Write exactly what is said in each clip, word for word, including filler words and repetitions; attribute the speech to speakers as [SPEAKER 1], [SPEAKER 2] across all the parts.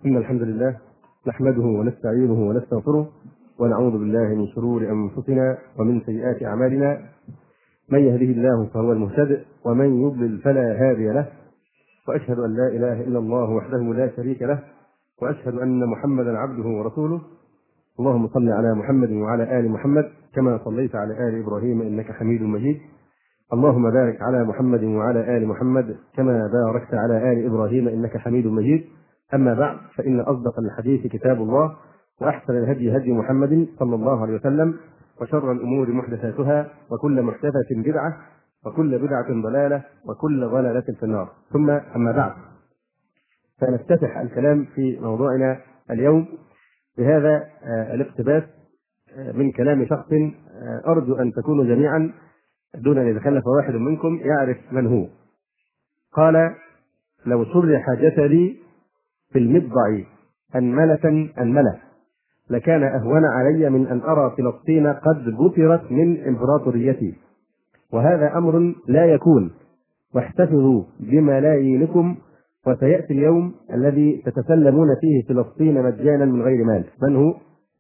[SPEAKER 1] إن الحمد لله نحمده ونستعينه ونستغفره ونعوذ بالله من شرور أنفسنا ومن سيئات أعمالنا، من يهده الله فهو المهتدئ ومن يضلل فلا هادي له، وأشهد أن لا إله إلا الله وحده لا شريك له، وأشهد أن محمدا عبده ورسوله. اللهم صل على محمد وعلى آل محمد كما صليت على آل إبراهيم إنك حميد مجيد. اللهم بارك على محمد وعلى آل محمد كما باركت على آل إبراهيم إنك حميد مجيد. أما بعد، فإن أصدق الحديث كتاب الله، وأحسن الهدي هدي محمد صلى الله عليه وسلم، وشر الأمور محدثاتها، وكل محدثة بدعة، وكل بدعة ضلالة، وكل ضلالة في النار. ثم أما بعد، فنفتتح الكلام في موضوعنا اليوم بهذا الاقتباس من كلام شخص أرجو أن تكونوا جميعا دون أن يتخلف واحد منكم يعرف من هو. قال: لو شرح جسدي في المضجع أنملة أنملة لكان أهون علي من أن أرى فلسطين قد بترت من إمبراطوريتي، وهذا أمر لا يكون، واحتفظوا بملايينكم وسيأتي اليوم الذي تتسلمون فيه فلسطين مجانا من غير مال. من هو؟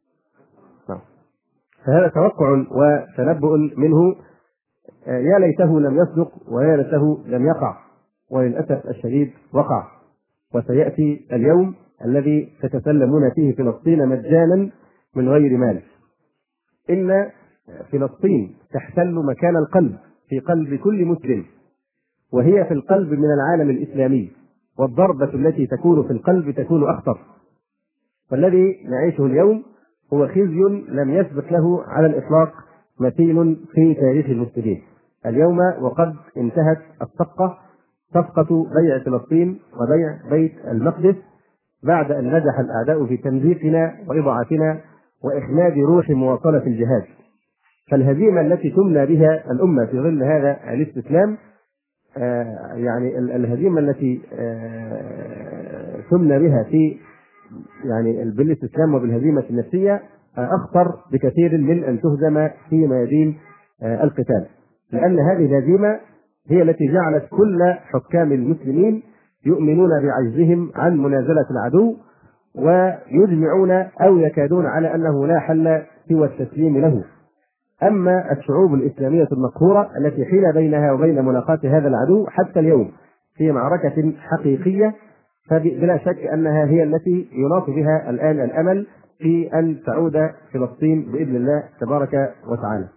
[SPEAKER 1] فهذا توقع وتنبؤ منه يا ليته لم يصدق ويا ليته لم يقع، وللأسف الشديد وقع، وسيأتي اليوم الذي تتسلمون فيه فلسطين مجانا من غير مال. إن فلسطين تحتل مكان القلب في قلب كل مسلم، وهي في القلب من العالم الإسلامي، والضربة التي تكون في القلب تكون أخطر. والذي نعيشه اليوم هو خزي لم يسبق له على الإطلاق مثيل في تاريخ المسلمين. اليوم وقد انتهت الصفقة، صفقة بيع فلسطين وبيع بيت المقدس، بعد أن نجح الأعداء في تمزيقنا وإضعافنا وإخماد روح مواصلة الجهاد. فالهزيمة التي تمنى بها الأمة في ظل هذا الاستسلام، آه يعني الهزيمة التي آه تمنى بها في يعني بالاستسلام وبالهزيمة النفسية آه أخطر بكثير من أن تهزم في ميادين آه القتال، لأن هذه الهزيمة هي التي جعلت كل حكام المسلمين يؤمنون بعجزهم عن منازلة العدو، ويجمعون أو يكادون على أنه لا حل سوى التسليم له. أما الشعوب الإسلامية المقهورة التي حيل بينها وبين ملاقاة هذا العدو حتى اليوم في معركة حقيقية، فبلا شك أنها هي التي يناط بها الآن الأمل في أن تعود فلسطين بإذن الله تبارك وتعالى.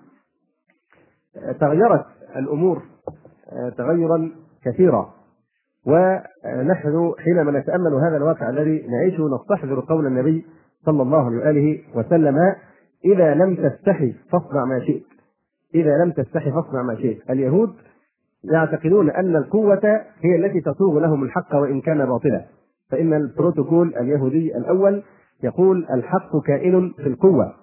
[SPEAKER 1] تغيرت الأمور تغيرا كثيرا، ونحن حينما نتأمل هذا الواقع الذي نعيشه نستحضر قول النبي صلى الله عليه وآله وسلم: إذا لم تستحي فاصنع ما شئت، إذا لم تستحي فاصنع ما شئت. اليهود يعتقدون أن القوة هي التي تصوغ لهم الحق وإن كان باطلا، فإن البروتوكول اليهودي الأول يقول: الحق كائن في القوة.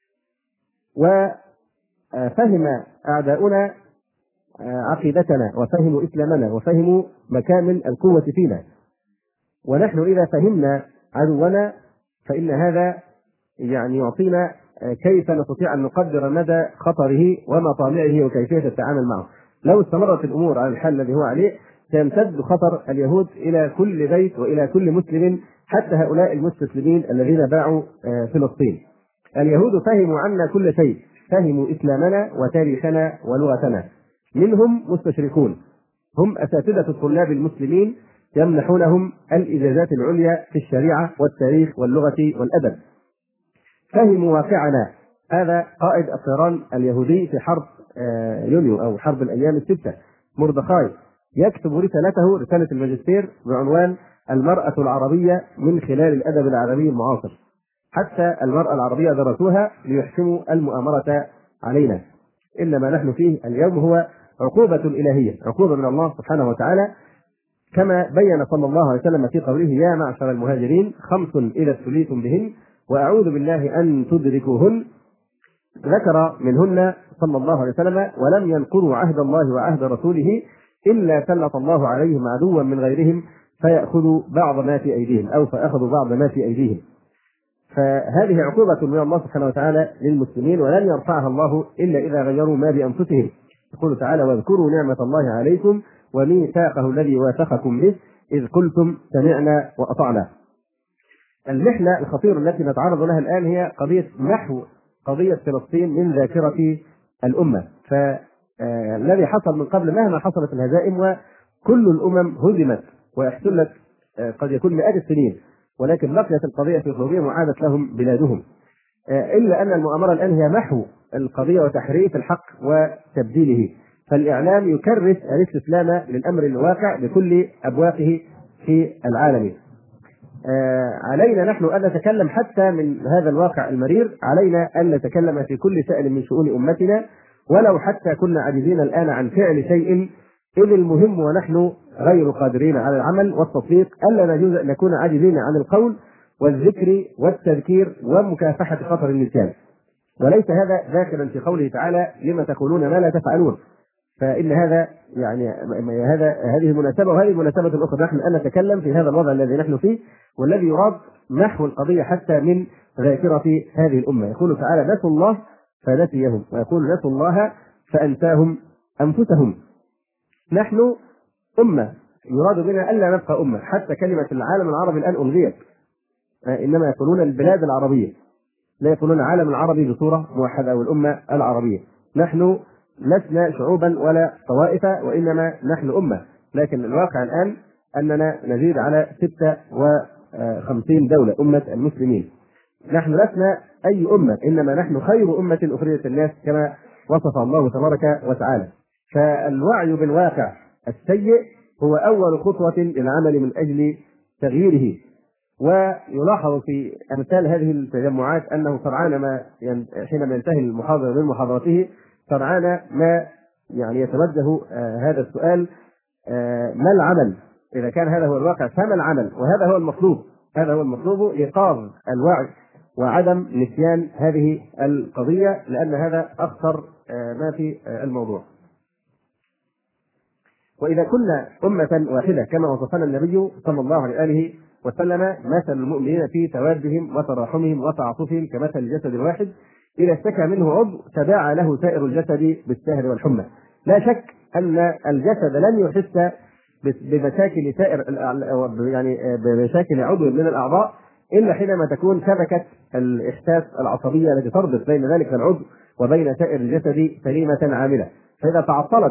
[SPEAKER 1] وفهم أعداؤنا عقيدتنا وفهموا إسلامنا وفهموا مكامن القوة فينا، ونحن إذا فهمنا عدونا فإن هذا يعني يعطينا كيف نستطيع أن نقدر مدى خطره ومطامعه وكيفية التعامل معه. لو استمرت الأمور على الحال الذي هو عليه سيمتد خطر اليهود إلى كل بيت وإلى كل مسلم، حتى هؤلاء المستسلمين الذين باعوا فلسطين. اليهود فهموا عنا كل شيء، فهموا إسلامنا وتاريخنا ولغتنا. منهم مستشركون، هم أساتذة الطلاب المسلمين يمنحونهم الإجازات العليا في الشريعة والتاريخ واللغة والأدب. فهموا واقعنا. هذا قائد الطيران اليهودي في حرب يونيو أو حرب الأيام الستة، مردخاي، يكتب رسالته رسالة الماجستير بعنوان المرأة العربية من خلال الأدب العربي المعاصر. حتى المرأة العربية درسوها ليحكموا المؤامرة علينا. إلا ما نحن فيه اليوم هو عقوبة إلهية، عقوبة من الله سبحانه وتعالى، كما بين صلى الله عليه وسلم في قوله: يا معشر المهاجرين خمس إذا ابتليتم بهن وأعوذ بالله أن تدركوهن. ذكر منهن صلى الله عليه وسلم: ولم ينقضوا عهد الله وعهد رسوله إلا سلط الله عليهم عدوا من غيرهم فيأخذوا بعض ما في أيديهم أو فأخذوا بعض ما في أيديهم. فهذه عقوبة من الله سبحانه وتعالى للمسلمين، ولن يرفعها الله إلا إذا غيروا ما بأنفسهم. يقول تعالى: واذكروا نعمة الله عليكم وميثاقه الذي واثقكم به إذ قلتم سمعنا وأطعنا. المحنة الخطيرة التي نتعرض لها الآن هي قضية محو قضية فلسطين من ذاكرة الأمة. فالذي حصل من قبل مهما حصلت الهزائم وكل الأمم هزمت واحتلت قد يكون مئات السنين، ولكن بقيت القضية في قلوبهم وعادت لهم بلادهم، إلا أن المؤامرة الآن هي محو القضية وتحريف الحق وتبديله. فالإعلام يكرس الاستسلام للأمر الواقع بكل أبواقه في العالم. علينا نحن أن نتكلم حتى من هذا الواقع المرير، علينا أن نتكلم في كل شأن من شؤون أمتنا، ولو حتى كنا عاجزين الآن عن فعل شيء، إذ المهم ونحن غير قادرين على العمل والتطبيق ألا نكون عاجزين عن القول والذكر والتذكير ومكافحة خطر اللسان. وليس هذا ذاكرا في قوله تعالى لما تقولون ما لا تفعلون، فإن هذا يعني هذا هذه مناسبة وهذه مناسبة أخرى، نحن أن نتكلم في هذا الوضع الذي نحن فيه والذي يراد محو القضية حتى من ذاكرة هذه الأمة. يقول تعالى نسوا الله فنسيهم، ويقول نسوا الله فأنساهم أنفسهم. نحن أمة يراد بنا ألا نبقى أمة، حتى كلمة العالم العربي الآن ألغيت، إنما يقولون البلاد العربية، لا يقولون العالم العربي بصورة موحدة أو الأمة العربية. نحن لسنا شعوبا ولا طوائف، وإنما نحن أمة، لكن الواقع الآن أننا نزيد على ستة وخمسين دولة أمة المسلمين. نحن لسنا أي أمة، إنما نحن خير أمة أخرجت الناس كما وصف الله تبارك وتعالى. فالوعي بالواقع السيء هو أول خطوة للعمل من أجل تغييره. ويلاحظ في أمثال هذه التجمعات أنه سرعان ما حينما ينتهي المحاضر من محاضرته سرعان ما يعني يتوجه آه هذا السؤال: آه ما العمل؟ إذا كان هذا هو الواقع فما العمل؟ وهذا هو المطلوب، هذا هو المطلوب، إيقاظ الوعي وعدم نسيان هذه القضية، لأن هذا أخطر آه ما في آه الموضوع. وإذا كنا أمة واحدة كما وصفنا النبي صلى الله عليه وآله وسلم مثل المؤمنين في توادهم وتراحمهم وتعاطفهم كمثل الجسد الواحد إذا اشتكى منه عضو تداعى له سائر الجسد بالسهر والحمى. لا شك أن الجسد لن يحس بمشاكل سائر يعني بمشاكل عضو من الأعضاء إلا حينما تكون شبكة الإحساس العصبية التي تربط بين ذلك العضو وبين سائر الجسد سليمة عاملة. فإذا تعطلت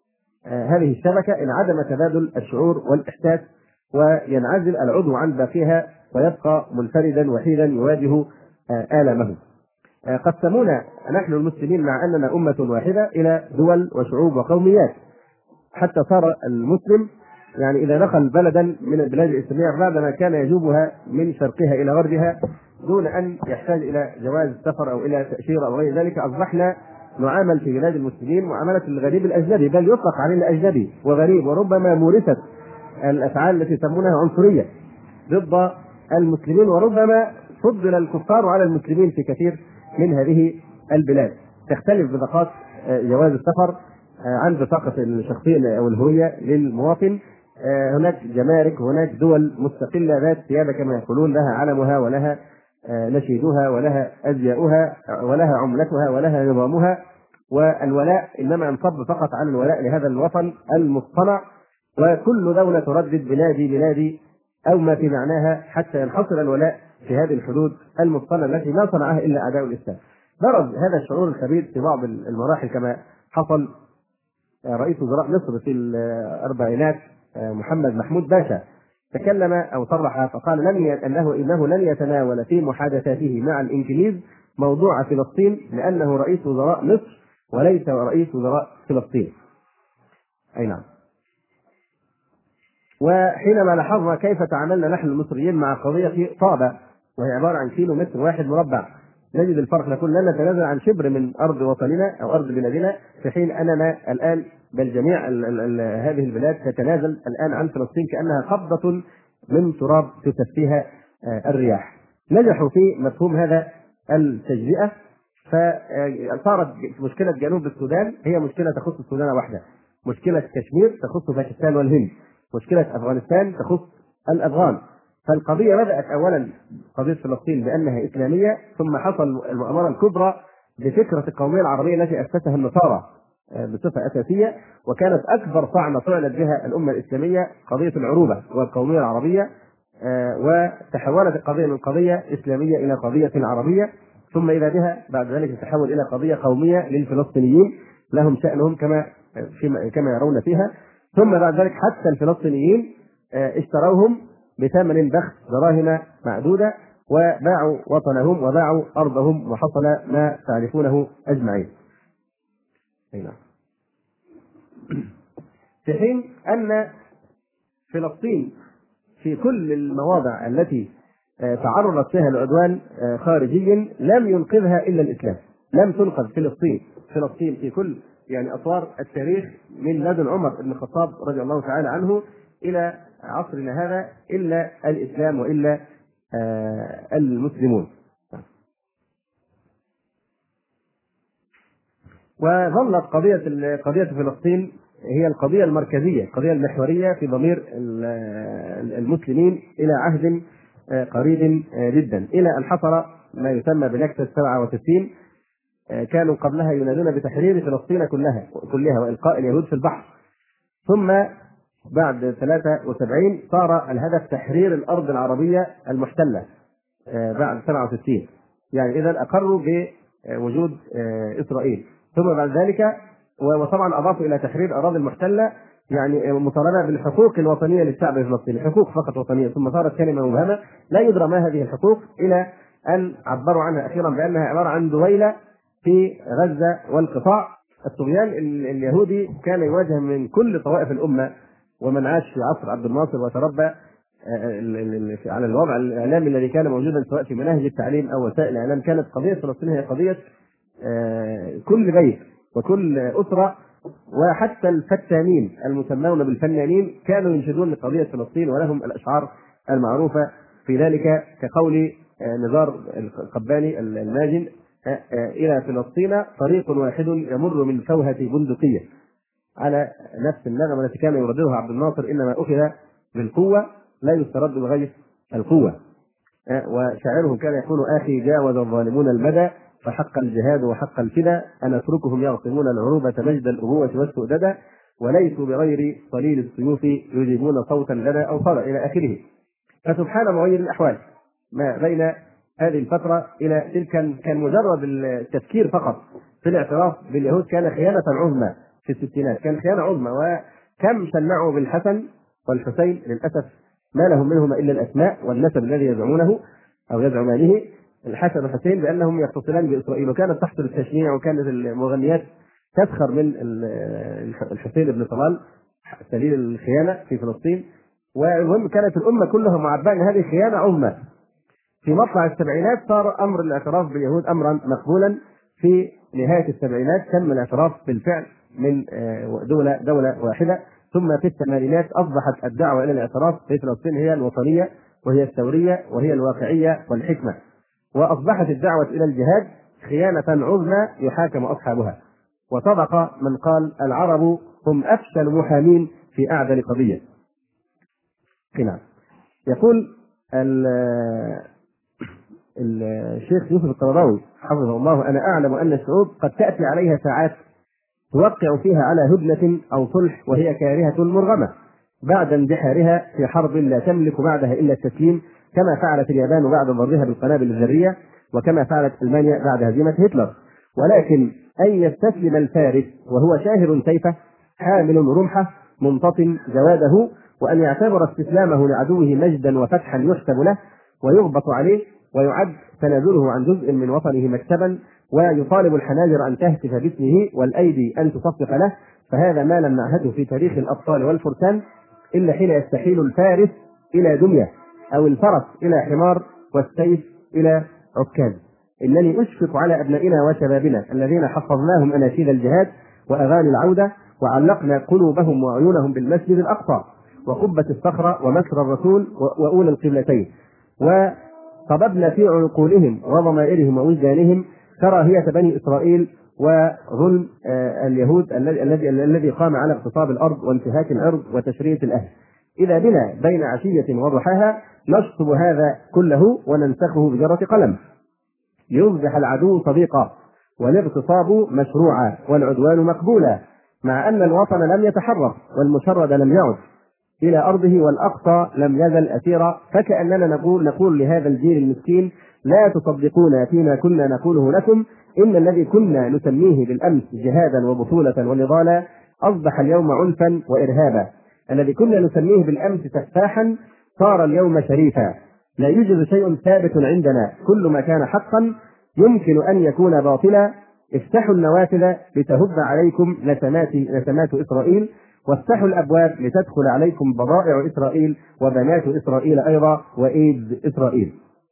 [SPEAKER 1] هذه الشبكة انعدم تبادل الشعور والإحساس، وينعزل العضو عن باقيها ويبقى منفردا وحيدا يواجه آلامه. قسمونا نحن المسلمين مع أننا أمة واحدة إلى دول وشعوب وقوميات، حتى صار المسلم يعني إذا دخل بلدا من البلاد الإسلامية بعدما كان يجوبها من شرقها إلى غربها دون أن يحتاج إلى جواز سفر أو إلى تأشيرة أو غير ذلك، أصبحنا نعامل في بلاد المسلمين معاملة الغريب الأجنبي، بل يطلق علينا أجنبي وغريب، وربما مورثت الأفعال التي يسمونها عنصرية ضد المسلمين، وربما فضل الكفار على المسلمين في كثير من هذه البلاد. تختلف بطاقات جواز السفر عن بطاقة الشخصية أو الهوية للمواطن. هناك جمارك، هناك دول مستقلة ذات سيادة كما يقولون، لها علمها ولها نشيدها ولها أزياؤها ولها عملتها ولها نظامها، والولاء إنما ينصب فقط على الولاء لهذا الوطن المصطنع، وكل دولة تردد بلادي بلادي أو ما في معناها حتى ينحصر الولاء في هذه الحدود المصطنعة التي لا صنعها إلا أعداء الإسلام. برز هذا الشعور الخبيث في بعض المراحل كما حصل رئيس وزراء مصر في الأربعينات محمد محمود باشا تكلم أو صرح فقال لن أنه إنه لن يتناول في محادثاته مع الإنجليز موضوع فلسطين لأنه رئيس وزراء مصر وليس رئيس وزراء فلسطين. أي نعم. وحينما لاحظنا كيف تعاملنا نحن المصريين مع قضية طابة وهي عبارة عن كيلو متر واحد مربع، نجد الفرق، نقول لن نتنازل عن شبر من أرض وطننا أو أرض بلادنا، في حين أننا الآن بل جميع ال ال ال هذه البلاد تتنازل الآن عن فلسطين كأنها قبضة من تراب تسفيها الرياح. نجحوا في مفهوم هذا التجزئة، فصارت مشكلة جنوب السودان هي مشكلة تخص السودان وحده، مشكلة كشمير تخص باكستان والهند، مشكلة أفغانستان تخص الأفغان. فالقضية بدأت أولا قضية فلسطين بأنها إسلامية، ثم حصل المؤامرة الكبرى بفكرة القومية العربية التي أسسها النصارى بصفة أساسية، وكانت أكبر طعنة طعنت بها الأمة الإسلامية قضية العروبة والقومية العربية وتحولت القضية من قضية إسلامية إلى قضية عربية، ثم إذا بها بعد ذلك تتحول إلى قضية قومية للفلسطينيين لهم شأنهم كما كما يرون فيها، ثم بعد ذلك حتى الفلسطينيين اشتروهم بثمن بخس دراهم معدودة وباعوا وطنهم وباعوا أرضهم، وحصل ما تعرفونه أجمعين. في حين أن فلسطين في كل المواضع التي تعرضت فيها العدوان خارجيا لم ينقذها إلا الإسلام. لم تنقذ فلسطين فلسطين في كل يعني أطوار التاريخ من لدن عمر بن الخطاب رضي الله تعالى عنه إلى عصرنا هذا إلا الإسلام وإلا المسلمون. وظلت قضية قضية فلسطين هي القضية المركزية، القضية المحورية في ضمير المسلمين إلى عهد قريب جدا، إلى أن حصل ما يسمى بنكسة سبعة وستين. كانوا قبلها ينادون بتحرير فلسطين كلها كلها وإلقاء اليهود في البحر، ثم بعد ثلاثة وسبعين صار الهدف تحرير الأرض العربية المحتلة بعد سبعة وستين، يعني إذا أقروا بوجود إسرائيل. ثم بعد ذلك وطبعا أضافوا إلى تحرير الأراضي المحتلة يعني مطالبة بالحقوق الوطنية للشعب الفلسطيني، حقوق فقط وطنية، ثم صارت كلمة مبهمة لا يدرى ما هذه الحقوق، إلى أن عبروا عنها أخيرا بأنها عبارة عن دويلة في غزة والقطاع. الطغيان اليهودي كان يواجه من كل طوائف الأمة، ومن عاش في عصر عبد الناصر وتربى على الوضع الإعلامي الذي كان موجودا سواء في مناهج التعليم أو وسائل الإعلام، كانت قضية فلسطين هي قضية كل بيت وكل أسرة، وحتى الفتانين المسمون بالفنانين كانوا ينشدون لقضية فلسطين، ولهم الأشعار المعروفة في ذلك كقول نزار القباني الماجن: إلى فلسطين طريق واحد يمر من فوهة بندقية، على نفس النغمة التي كان يرددها عبد الناصر: إنما أخذ بالقوة لا يسترد بغير القوة. وشاعرهم كان يقول: آخي جاوز الظالمون المدى فحق الجهاد وحق الفدا، أنا أتركهم يغصبون العروبة مجد الأبوة والسؤددة، وليسوا بغير صليل السيوف يجيبون صوتا لنا أو صدى، إلى آخره. فسبحان مغير الأحوال ما بين هذه الفترة إلى تلك كان مجرد التفكير فقط في الاعتراف باليهود كان خيانة عظمى في الستينات، كان خيانة عظمى. وكم شنعوا بالحسن والحسين، للأسف ما لهم منهما إلا الأسماء والنسب الذي يزعمونه أو يزعمانه، الحسن والحسين، بأنهم يتصلان بإسرائيل، وكانت تحصل التشنيع، وكانت المغنيات تسخر من الحسين بن طلال سليل الخيانة في فلسطين. والمهم كانت الأمة كلها معبأة أن هذه خيانة عظمى. في مطلع السبعينات صار أمر الاعتراف باليهود أمرا مقبولا. في نهاية السبعينات تم الاعتراف بالفعل من دولة دولة واحدة. ثم في الثمانينات أصبحت الدعوة إلى الاعتراف في فلسطين هي الوطنية وهي الثورية وهي الواقعية والحكمة، وأصبحت الدعوة إلى الجهاد خيانة عظمى يحاكم أصحابها. وصدق من قال: العرب هم أفشل محامين في أعدل قضية. نعم. يقول الشيخ يوسف القرضاوي حفظه الله: أنا أعلم أن الشعوب قد تأتي عليها ساعات توقع فيها على هدنة أو صلح وهي كارهة مرغمة بعد اندحارها في حرب لا تملك بعدها إلا التسليم، كما فعلت اليابان بعد ضربها بالقنابل الذرية، وكما فعلت ألمانيا بعد هزيمة هتلر. ولكن أن يستسلم الفارس وهو شاهر سيفه حامل رمحه منتطم جواده، وأن يعتبر استسلامه لعدوه مجدا وفتحا يحسب له ويغبط عليه، ويعد تنازله عن جزء من وطنه مكسبا، ويطالب الحناجر أن تهتف باسمه والأيدي أن تصفق له، فهذا ما لم نعهده في تاريخ الأبطال والفرسان إلا حين يستحيل الفارس إلى دمية، أو الفرس إلى حمار، والسيف إلى عكاز. إنني أشفق على أبنائنا وشبابنا الذين حفظناهم أناشيد الجهاد وأغاني العودة، وعلقنا قلوبهم وعيونهم بالمسجد الأقصى وقبة الصخرة ومسر الرسول وأولى القبلتين، وقببنا في عقولهم وضمائرهم ووجدانهم كراهية بني إسرائيل وظلم اليهود الذي الذي قام على اغتصاب الأرض وانتهاك العرض وتشريد الأهل. إذا بنا بين عشية وضحاها نشطب هذا كله وننسخه بجرة قلم ليصبح العدو صديقا والاغتصاب مشروعا والعدوان مقبولا، مع أن الوطن لم يتحرر والمشرد لم يعد، إلى أرضه، والأقصى لم يزل أسيرا. فكأننا نقول نقول لهذا الجيل المسكين: لا تصدقون فيما كنا نقوله لكم، إن الذي كنا نسميه بالأمس جهادا وبطولة ونضالا أصبح اليوم عنفا وإرهابا، الذي كنا نسميه بالأمس سفاحا صار اليوم شريفا. لا يوجد شيء ثابت عندنا، كل ما كان حقا يمكن أن يكون باطلا. افتحوا النوافذ لتهب عليكم نسمات نسمات إسرائيل، وافتحوا الأبواب لتدخل عليكم بضائع إسرائيل وبنات إسرائيل أيضا وإيد إسرائيل.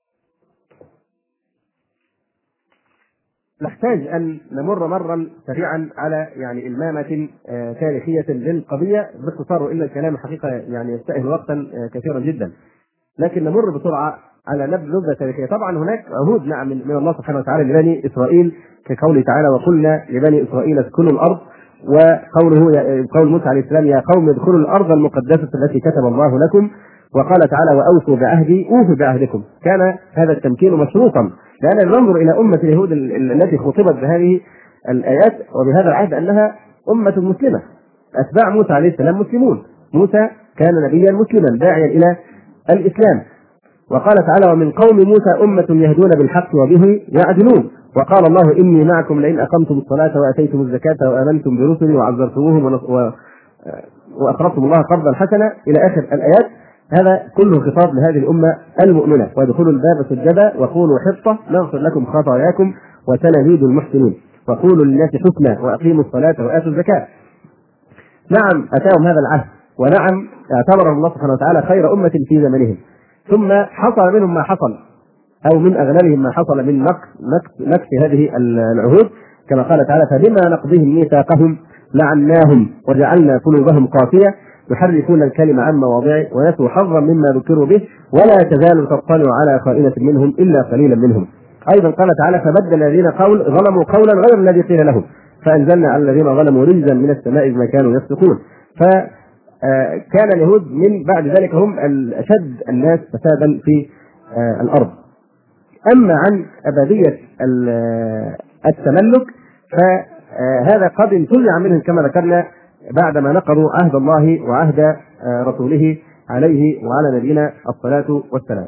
[SPEAKER 1] نحتاج أن نمر مرا سريعا على يعني إلمامة آه تاريخية للقضية باختصار، إلا الكلام حقيقة يعني يستأهل وقتا آه كثيرا جدا، لكن نمر بسرعة على نبذة تاريخية. طبعا هناك عهود نعم من الله سبحانه وتعالى لبني إسرائيل، كقوله تعالى: وقلنا لبني إسرائيل اسكنوا الأرض، وقوله قول موسى عليه السلام: يا قوم ادخلوا الأرض المقدسة التي كتب الله لكم. وقال تعالى: وأوفوا بعهدي أوفوا بعهدكم. كان هذا التمكين مشروطا، لأن ننظر إلى أمة اليهود التي خطبت بهذه الآيات وبهذا العهد أنها أمة مسلمة، أتباع موسى عليه السلام مسلمون. موسى كان نبيا مسلما داعيا إلى الإسلام. وقال تعالى: ومن قوم موسى أمة يهدون بالحق وبه يعدلون. وقال الله: إني معكم لئن أقمتم الصلاة وآتيتم الزكاة وآمنتم برسلي وعزرتموهم وأقرضتم الله قرضا حسنا إلى آخر الآيات. هذا كله خطاب لهذه الأمة المؤمنة: وادخلوا الباب سجدا وقولوا حطة نغفر لكم خطاياكم وسنزيد المحسنين، وقولوا للناس حسنا وأقيموا الصلاة وآتوا الزكاة. نعم أتاهم هذا العهد، ونعم اعتبرهم الله سبحانه وتعالى خير أمة في زمنهم. ثم حصل منهم ما حصل، أو من أغلبهم ما حصل من نقص نقص هذه العهود، كما قال تعالى: فبما نقضهم ميثاقهم لعناهم وجعلنا قلوبهم قاسية يحرفون الكلمة عن مواضعه ونسوا حظا مما ذكروا به ولا تزال تطلع على خائنة منهم إلا قليلا منهم. أيضا قال تعالى: فبدل الذين قول ظلموا قولا غير الذي قيل لهم فأنزلنا على الذين ظلموا رجزا من السماء بما كانوا يفسقون. فكان اليهود من بعد ذلك هم أشد الناس فسادا في الأرض. أما عن أبدية التملك فهذا قد انتزع منهم كما ذكرنا بعدما نقضوا عهد الله وعهد رسوله عليه وعلى نبينا الصلاة والسلام.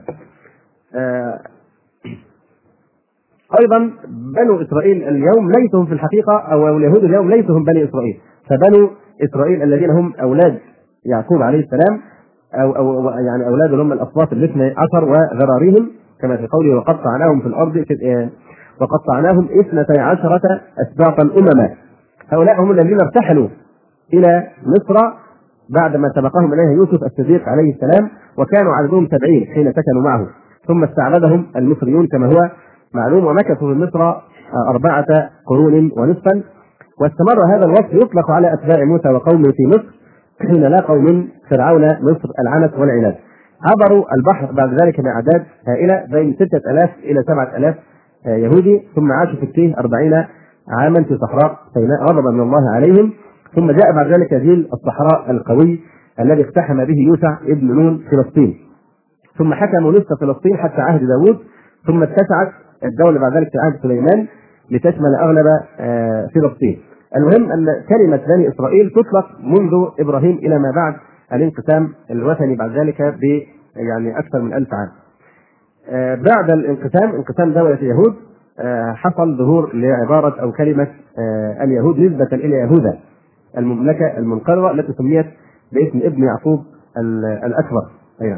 [SPEAKER 1] أيضا بنو إسرائيل اليوم ليسوا في الحقيقة، أو اليهود اليوم ليسوا هم بني إسرائيل، فبنو إسرائيل الذين هم أولاد يعقوب عليه السلام أو, أو يعني أولاد هم الأصوات الاثنى عشر وذراريهم، كما في قوله: وقطعناهم في الأرض وقطعناهم اثنتي عشرة أسباطا أمما. هؤلاء هم الذين ارتحلوا إلى مصر بعدما سبقهم إليها يوسف الصديق عليه السلام، وكانوا عددهم سبعين حين سكنوا معه، ثم استعبدهم المصريون كما هو معلوم، ومكثوا في مصر أربعة قرون ونصفا. واستمر هذا الوصف يطلق على أتباع موسى وقومه في مصر حين لاقوا من فرعون مصر العنت والعناد. عبروا البحر بعد ذلك بأعداد هائلة بين ستة آلاف إلى سبعة آلاف يهودي، ثم عاشوا في التيه أربعين عاما في صحراء سيناء غضبا من الله عليهم. ثم جاء بعد ذلك جيل الصحراء القوي الذي اقتحم به يوسع ابن نون فلسطين، ثم حكموا نصف فلسطين حتى عهد داود، ثم اتسعت الدولة بعد ذلك في عهد سليمان لتشمل أغلب فلسطين. المهم أن كلمة بني إسرائيل تطلق منذ إبراهيم إلى ما بعد الانقسام الوثني بعد ذلك ب يعني أكثر من ألف عام. بعد الانقسام انقسام دولة اليهود حصل ظهور لعبارة أو كلمة اليهود نسبة إلى يهوذا المملكة المنقرضة التي سميت باسم ابن يعقوب الأكبر. أيضا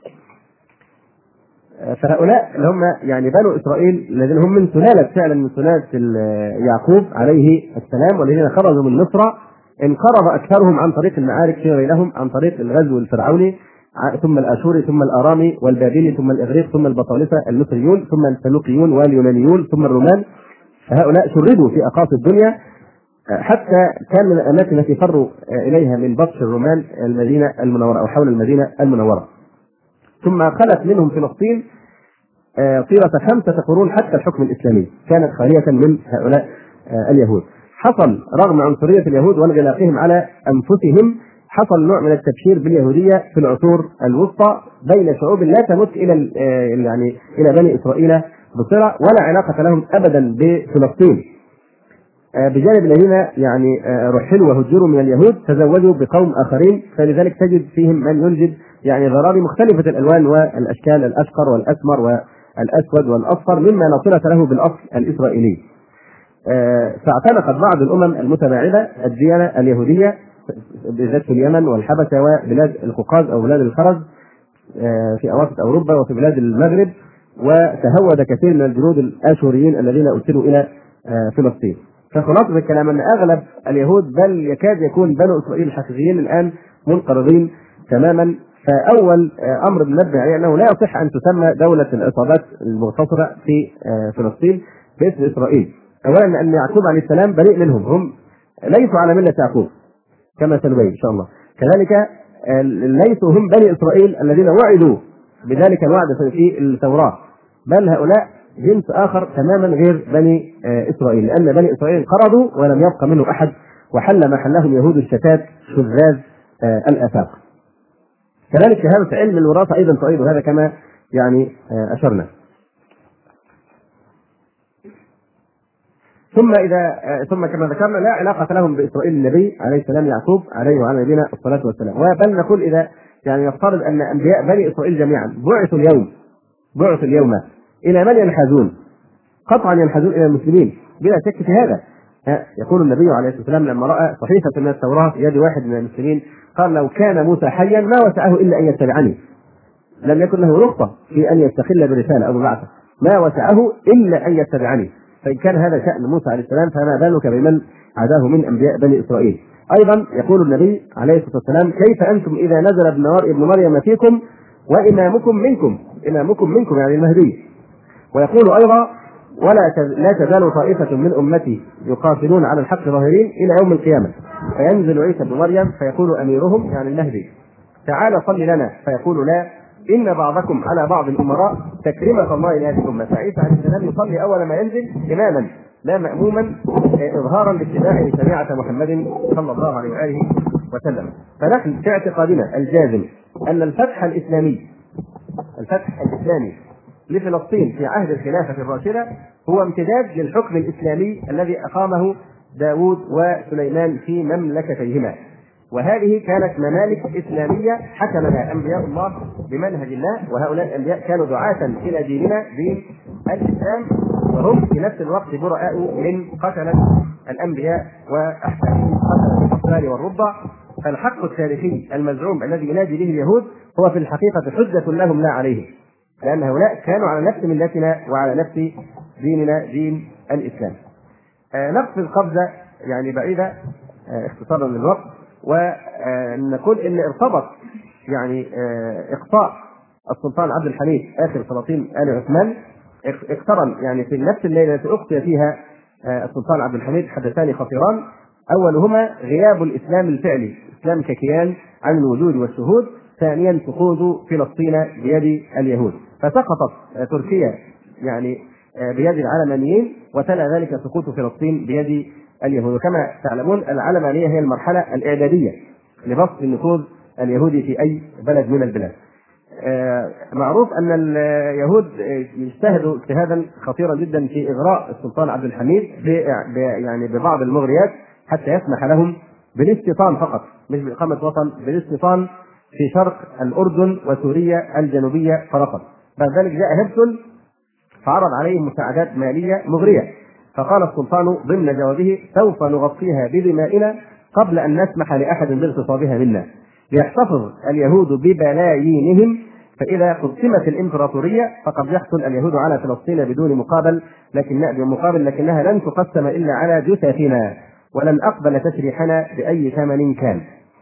[SPEAKER 1] فهؤلاء اللي هم يعني بنو إسرائيل الذين هم من سلالة فعلا من سلالة يعقوب عليه السلام، والذين خرجوا من مصر انقرض أكثرهم عن طريق المعارك في غيرهم، عن طريق الغزو الفرعوني ثم الآشوري ثم الآرامي والبابلي ثم الإغريق ثم البطالسة المصريون ثم السلوقيون واليونانيون ثم الرومان. فهؤلاء شردوا في أقاصي الدنيا حتى كان من الأماكن التي فروا إليها من بطش الرومان المدينة المنورة أو حول المدينة المنورة. ثم خلت منهم فلسطين طيلة خمسة قرون حتى الحكم الإسلامي كانت خالية من هؤلاء اليهود. حصل رغم عنصرية اليهود وانغلاقهم على أنفسهم حصل نوع من التبشير باليهودية في العصور الوسطى بين شعوب لا تمت إلى يعني إلى بني إسرائيل بصلة ولا علاقة لهم أبدا بفلسطين. بجانب الذين يعني رحلوا وهجروا من اليهود تزوجوا بقوم آخرين، فلذلك تجد فيهم من ينجب يعني ذراري مختلفة الألوان والأشكال، الأشقر والأسمر والأسود والأصفر، مما لا صلة له بالأصل الإسرائيلي. فاعتنقت بعض الأمم المتباعدة الديانة اليهودية بالذات في اليمن والحبشة وبلاد القوقاز أو بلاد الخرز في أواسط أوروبا وفي بلاد المغرب، وتهود كثير من الجنود الآشوريين الذين أرسلوا إلى فلسطين. فخلاصة الكلام أن أغلب اليهود بل يكاد يكون بنو إسرائيل الحقيقيين الآن منقرضين تماما. فأول أمر بننبه عليه أنه لا يصح أن تسمى دولة العصابات المغتصبة في فلسطين باسم إسرائيل. أولا أن يعقوب عليه السلام بريء منهم، هم ليسوا على ملة يعقوب كما سنبين إن شاء الله. كذلك ليسوا هم بني إسرائيل الذين وعدوا بذلك الوعد في التوراة، بل هؤلاء جنس آخر تماما غير بني إسرائيل، لأن بني إسرائيل انقرضوا ولم يبق منه أحد، وحل محلهم يهود الشتات شذاذ الآفاق. كذلك شهادة علم الوراثة أيضا تؤيد هذا كما يعني أشرنا. ثم إذا ثم كما ذكرنا لا علاقة لهم بإسرائيل النبي عليه السلام يعقوب عليه وعلى نبينا الصلاة والسلام. وبل نقول إذا يعني نفترض أن أنبياء بني إسرائيل جميعا بعثوا اليوم بعثوا اليوم إلى من ينحازون؟ قطعا ينحازون إلى المسلمين بلا شك في هذا. يقول النبي عليه الصلاة والسلام لما رأى صحيفة من التوراة في يد واحد من المسلمين قال لو كان موسى حيا ما وسعه إلا أن يتبعني، لم يكن له رخصة في أن يستخل برسالة أو ببعثة، ما وسعه إلا أن يتبعني. فإن كان هذا شأن موسى عليه السلام فما بالك بمن عداه من أنبياء بني إسرائيل. أيضا يقول النبي عليه الصلاة والسلام كيف أنتم إذا نزل ابن مريم فيكم وإمامكم منكم، إمامكم منكم يعني المهدي. ويقول أيضا ولا لا تزال طائفة من أمتي يقاتلون على الحق ظاهرين إلى يوم القيامة، فينزل عيسى بن مريم فيقول أميرهم يعني المهدي تعالى صل لنا، فيقول لا إن بعضكم على بعض الأمراء تكريمة الله لهذه الأمة. فعيسى عليه السلام يصلي أول ما ينزل إماما لا مأموما، إظهارا لاتباع شريعة محمد صلى الله عليه وآله وسلم. فنحن في اعتقادنا الجازم أن الفتح الإسلامي الفتح الإسلامي لفلسطين في عهد الخلافة الراشدة هو امتداد للحكم الإسلامي الذي أقامه داود وسليمان في مملكتيهما، وهذه كانت ممالك إسلامية حكمها أنبياء الله بمنهج الله، وهؤلاء الأنبياء كانوا دعاة إلى ديننا دين الإسلام، وهم في نفس الوقت براء من قتلة الأنبياء وأحكام قتلة الأطفال والرضع. فالحق التاريخي المزعوم الذي ينادي به اليهود هو في الحقيقة حجة لهم لا عليه، لأن هؤلاء كانوا على نفس ملتنا وعلى نفس ديننا دين الإسلام. آه نقفز قفزة يعني بعيدة آه اختصارا للوقت، ونقول ان ارتبط يعني اقطاع السلطان عبد الحميد اخر سلاطين ال عثمان اقترن يعني في نفس الليله التي اقتل فيها السلطان عبد الحميد حدثان خطيران، اولهما غياب الاسلام الفعلي، الاسلام ككيان عن الوجود والشهود، ثانيا سقوط فلسطين بيد اليهود، فسقطت تركيا يعني بيد العلمانيين وتلا ذلك سقوط فلسطين بيد اليهود. وكما تعلمون العلمانية هي المرحلة الإعدادية لبسط النفوذ اليهودي في أي بلد من البلاد. معروف أن اليهود يجتهدوا اجتهادا خطيرا جدا في إغراء السلطان عبد الحميد يعني ببعض المغريات حتى يسمح لهم بالاستيطان فقط، مش بإقامة وطن، بالاستيطان في شرق الأردن وسوريا الجنوبية فقط. بعد ذلك جاء هرتل فعرض عليهم مساعدات مالية مغرية، فقال السلطان ضمن جوابه سوف نغطيها بدمائنا قبل أن نسمح لأحد باغتصابها منا، ليحتفظ اليهود ببلايينهم، فإذا قسمت الإمبراطورية فقد يحصل اليهود على فلسطين بدون مقابل لكن بمقابل لكنها لن تقسم إلا على جثثنا ولن أقبل تشريحنا بأي ثمن كان.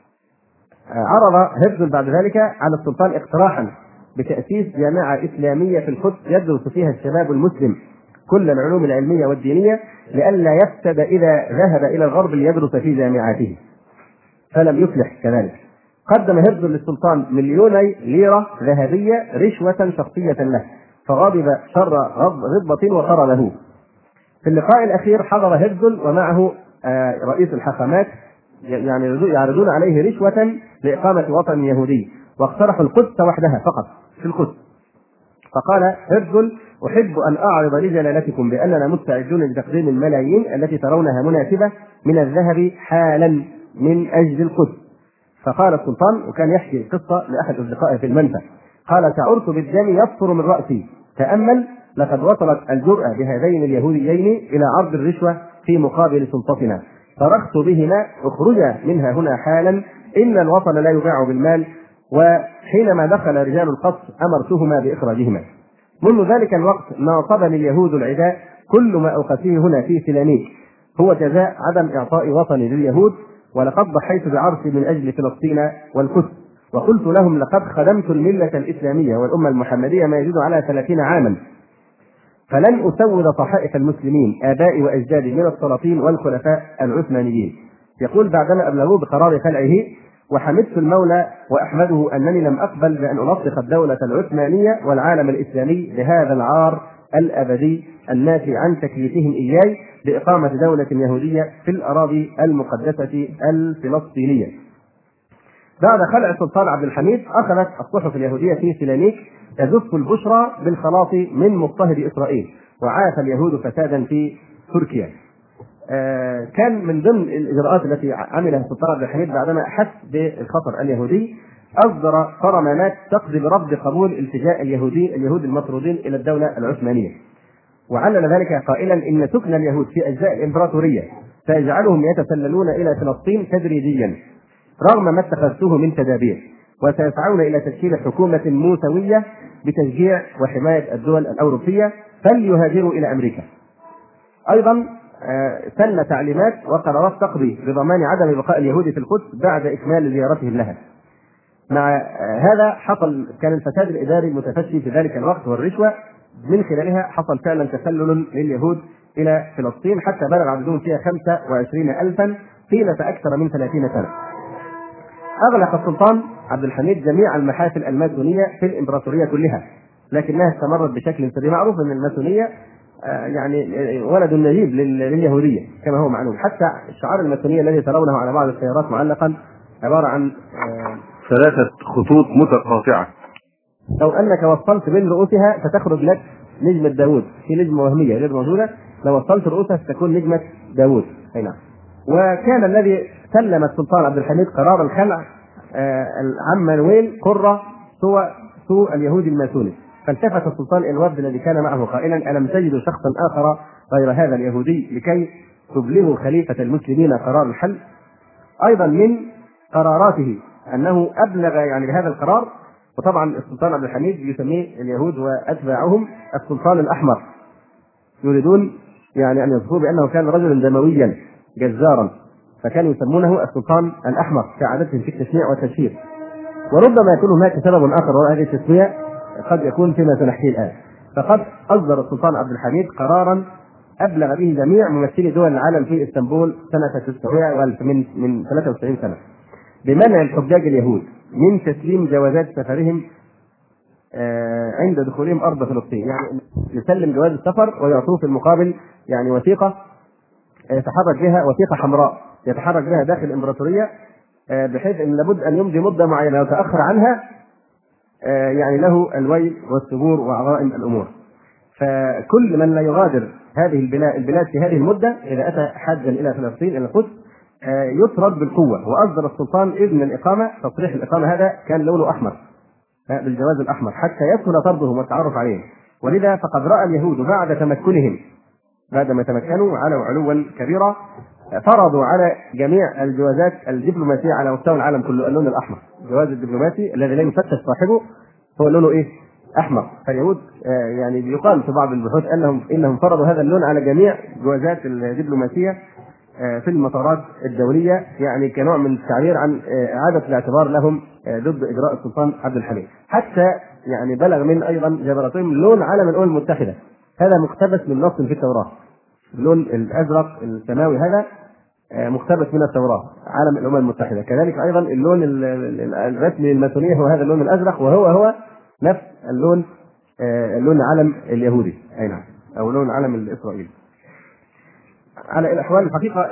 [SPEAKER 1] عرض هرتل بعد ذلك على السلطان اقتراحا بتأسيس جامعة إسلامية في القدس يدرس فيها الشباب المسلم كل العلوم العلمية والدينية لئلا يفسد إذا ذهب إلى الغرب ليدرس في جامعاته، فلم يفلح كذلك. قدم هرتل للسلطان مليوني ليرة ذهبية رشوة شخصية له، فغضب شر غضبة وقر له. في اللقاء الأخير حضر هرتل ومعه رئيس الحكمات يعني يعرضون عليه رشوة لإقامة وطن يهودي، واقترحوا القدس وحدها فقط في القدس، فقال: ارجل أحب أن أعرض لجلالتكم بأننا مستعدون لتقديم الملايين التي ترونها مناسبة من الذهب حالا من أجل القدس. فقال السلطان، وكان يحكي قصة لأحد أصدقائه في المنفى، قال: شعرت بالدم يصفر من رأسي، تأمل، لقد وصلت الجرأة بهذين اليهوديين إلى عرض الرشوة في مقابل سلطتنا، صرخت بهما: اخرجا منها هنا حالا، إن الوطن لا يباع بالمال. وحينما دخل رجال القصر أمرتهما بإخراجهما. منذ ذلك الوقت ناصبني اليهود العداء، كل ما أوقفيه هنا في سيلانيك هو جزاء عدم إعطاء وطني لليهود، ولقد ضحيت بعرسي من أجل فلسطين والقدس. وقلت لهم: لقد خدمت الملة الإسلامية والأمة المحمدية ما يزيد على ثلاثين عاما، فلن أسود صحائف المسلمين آبائي وأجدادي من السلاطين والخلفاء العثمانيين. يقول: بعدما أبلغوه بقرار خلعه، وحمدت المولى وأحمده أنني لم أقبل بأن ألصق الدولة العثمانية والعالم الإسلامي بهذا العار الأبدي الناتج عن تكليفهم إياي بإقامة دولة يهودية في الأراضي المقدسة الفلسطينية. بعد خلع السلطان عبد الحميد أخذت الصحف اليهودية في سيلانيك تزف البشرى بالخلاص من مضطهد إسرائيل، وعاش اليهود فسادا في تركيا. آه كان من ضمن الإجراءات التي عملها السلطان عبد الحميد بعدما أحس بالخطر اليهودي، أصدر فرمانات تقضي برفض قبول التجاء اليهودي اليهود المطرودين إلى الدولة العثمانية، وعلل ذلك قائلا: إن سكن اليهود في أجزاء الإمبراطورية سيجعلهم يتسللون إلى فلسطين تدريجيا رغم ما اتخذته من تدابير، وسيسعون إلى تشكيل حكومة موسوية بتشجيع وحماية الدول الأوروبية، فليهاجروا إلى أمريكا. أيضا سن تعليمات وقرارات تقضي بضمان عدم بقاء اليهود في القدس بعد إكمال زيارتهم لها. مع هذا حصل كان الفساد الإداري المتفشي في ذلك الوقت والرشوة، من خلالها حصل فعلا تسلل لليهود إلى فلسطين حتى بلغ عددهم فيها خمسة وعشرين ألفا طيلة أكثر من ثلاثين سنة. أغلق السلطان عبد الحميد جميع المحافل الماسونية في الإمبراطورية كلها، لكنها استمرت بشكل سري. معروف أن الماسونية يعني ولد نجيب لليهودية كما هو معلوم، حتى شعار الماسونية الذي ترونه على بعض السيارات معلقا عبارة عن
[SPEAKER 2] ثلاثة خطوط متقاطعة،
[SPEAKER 1] لو أنك وصلت بين رؤوسها ستخرج لك نجمة داوود، في نجمة وهمية غير موجودة، لو وصلت رؤوسها ستكون نجمة داوود. أي نعم. وكان الذي سلم السلطان عبد الحميد قرار الخلع عم مانويل قرة سوى سوء اليهودي الماسوني، فالتفت السلطان إلى الوفد الذي كان معه قائلا: ألم تجدوا شخصا آخر غير هذا اليهودي لكي تبلغوا خليفة المسلمين قرار الحل؟ أيضا من قراراته أنه أبلغ يعني بهذا القرار، وطبعا السلطان عبد الحميد يسميه اليهود وأتباعهم السلطان الأحمر، يريدون يعني أن يصفوه بأنه كان رجلا دمويا جزارا، فكانوا يسمونه السلطان الأحمر كعادتهم في التشنيع والتشهير. وربما يكون هناك سبب آخر وراء هذه التسمية، قد يكون فيما سنحكيه الآن. فقد أصدر السلطان عبد الحميد قرارا أبلغ به جميع ممثلي دول العالم في إسطنبول سنة تسعمائة وألف من من ثلاثة وتسعين سنة بمنع الحجاج اليهود من تسليم جوازات سفرهم عند دخولهم أرض فلسطين، يعني يسلم جواز السفر ويعطوه في المقابل يعني وثيقة يتحرك بها، وثيقة حمراء يتحرك بها داخل الإمبراطورية، بحيث أن لابد أن يمضي مدة معينة، لو تأخر عنها يعني له الويل والثبور وعظائم الأمور. فكل من لا يغادر هذه البلاد, البلاد في هذه المدة إذا أتى حاجا إلى فلسطين إلى القدس يطرد بالقوة. وأصدر السلطان إذن الإقامة، تصريح الإقامة هذا كان لونه أحمر بالجواز الأحمر حتى يسهل طردهم والتعرف عليهم. ولذا فقد رأى اليهود بعد تمكنهم بعد ما تمكنوا علوا علوا كبيرا فرضوا على جميع الجوازات الدبلوماسية على مستوى العالم كله اللون الأحمر. الجواز الدبلوماسي الذي لا يفتش صاحبه هو لونه إيه؟ أحمر. فاليهود يعني بيقال في بعض البحوث أنهم إنهم فرضوا هذا اللون على جميع جوازات الدبلوماسية في المطارات الدولية، يعني كنوع من التعبير عن إعادة الاعتبار لهم ضد إجراء السلطان عبد الحميد. حتى يعني بلغ من أيضا جبرتهم لون علم الأمم المتحدة، هذا مقتبس من نص في التوراة، اللون الأزرق السماوي هذا مقتبس من التوراة علم الأمم المتحدة. كذلك أيضا اللون الرسمي للماسونية هو هذا اللون الأزرق، وهو هو نفس اللون اللون علم اليهودي أي نعم، أو لون علم الإسرائيلي. على الأحوال الحقيقة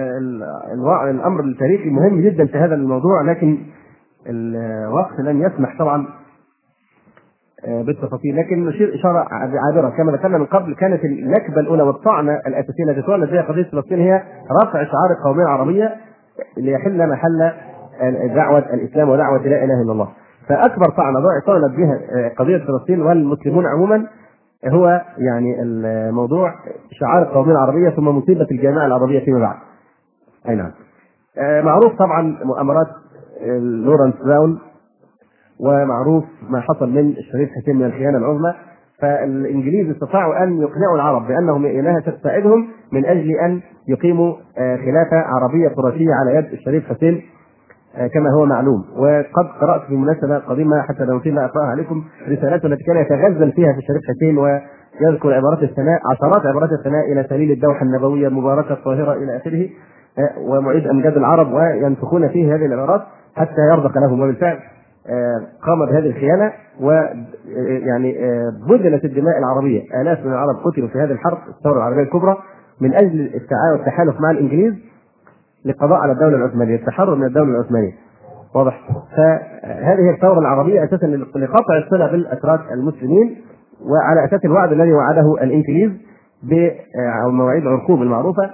[SPEAKER 1] الأمر التاريخي مهم جدا في هذا الموضوع، لكن الوقت لن يسمح طبعا بالتفاصيل، لكن نشير اشاره عابره. كما ذكرنا من قبل، كانت النكبه الاولى والطعنه الاساسيه التي تولد بها قضيه فلسطين هي رفع شعار القوميه العربيه ليحل محل دعوه الاسلام ودعوه لا اله الا الله. فاكبر طعنه طعنت بها قضيه فلسطين والمسلمون عموما هو يعني الموضوع شعار القوميه العربيه ثم مصيبه الجامعه العربيه فيما بعد. اي نعم. معروف طبعا مؤامرات لورنس براون، ومعروف ما حصل من الشريف حسين من الخيانه العظمى. فالانجليز استطاعوا ان يقنعوا العرب بانهم انها تساعدهم من اجل ان يقيموا خلافه عربيه قرشيه على يد الشريف حسين كما هو معلوم. وقد قرات في مناسبه قديمه حتى لو فيما اقراها عليكم رسالته التي كان يتغزل فيها في الشريف حسين ويذكر عبارات الثناء، عشرات عبارات الثناء الى سبيل الدوحه النبويه المباركه الطاهره الى اخره، ومعيد امجاد العرب، وينفخون فيه هذه العبارات حتى يرضخ لهم. وبالفعل قام بهذه الخيانه، ويعني بذلت الدماء العربيه، الاف من العرب قتلوا في هذه الحرب الثوره العربيه الكبرى من اجل التعاون والتحالف مع الانجليز للقضاء على الدوله العثمانيه، التحرر من الدوله العثمانيه. واضح؟ فهذه الثوره العربيه اساسا لقطع الصله بالاتراك المسلمين، وعلى اساس الوعد الذي وعده الانجليز بمواعيد عرقوب المعروفه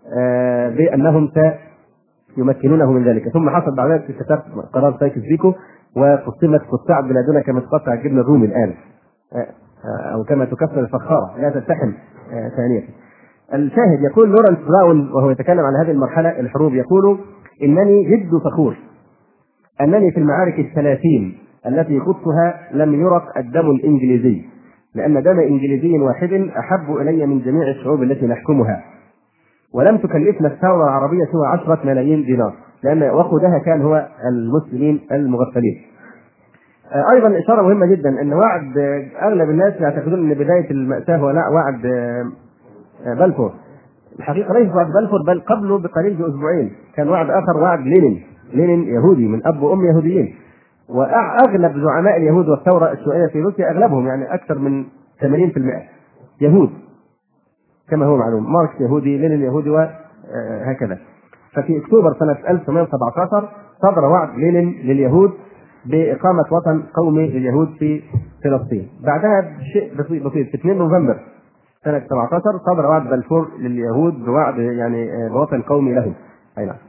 [SPEAKER 1] بانهم سيمكنونه من ذلك. ثم حصل بعد ذلك كتاب قرار سايكس بيكو، وقسمت قطاع بلادنا كما تقطع الجبن الرومي الان، او كما تكسر الفخاره لا تلتحم ثانيه. الشاهد يقول لورنس براون وهو يتكلم عن هذه المرحله الحروب، يقول: انني جد فخور انني في المعارك الثلاثين التي خضتها لم يرق الدم الانجليزي، لان دم انجليزي واحد احب الي من جميع الشعوب التي نحكمها، ولم تكلفنا الثوره العربيه سوى عشرة ملايين دينار، لان وقودها كان هو المسلمين المغفلين. ايضا اشاره مهمه جدا ان وعد اغلب الناس يعتقدون ان بدايه الماساه هو وعد بلفور. الحقيقه ليس وعد بلفور، بل قبله بقليل باسبوعين كان وعد اخر، وعد لينين. لينين يهودي من اب وام يهوديين، واغلب زعماء اليهود والثوره الشيوعيه في روسيا اغلبهم يعني اكثر من ثمانين بالمئة يهود كما هو معلوم. ماركس يهودي، لينين يهودي، وهكذا. ففي اكتوبر سنه ألف وتسعمائة وسبعة عشر صدر وعد لينين لليهود باقامه وطن قومي لليهود في فلسطين. بعدها بشيء بسيط في اثنين نوفمبر سنه سبعة عشر صدر وعد بلفور لليهود بوعد يعني بوطن قومي لهم. اي نعم.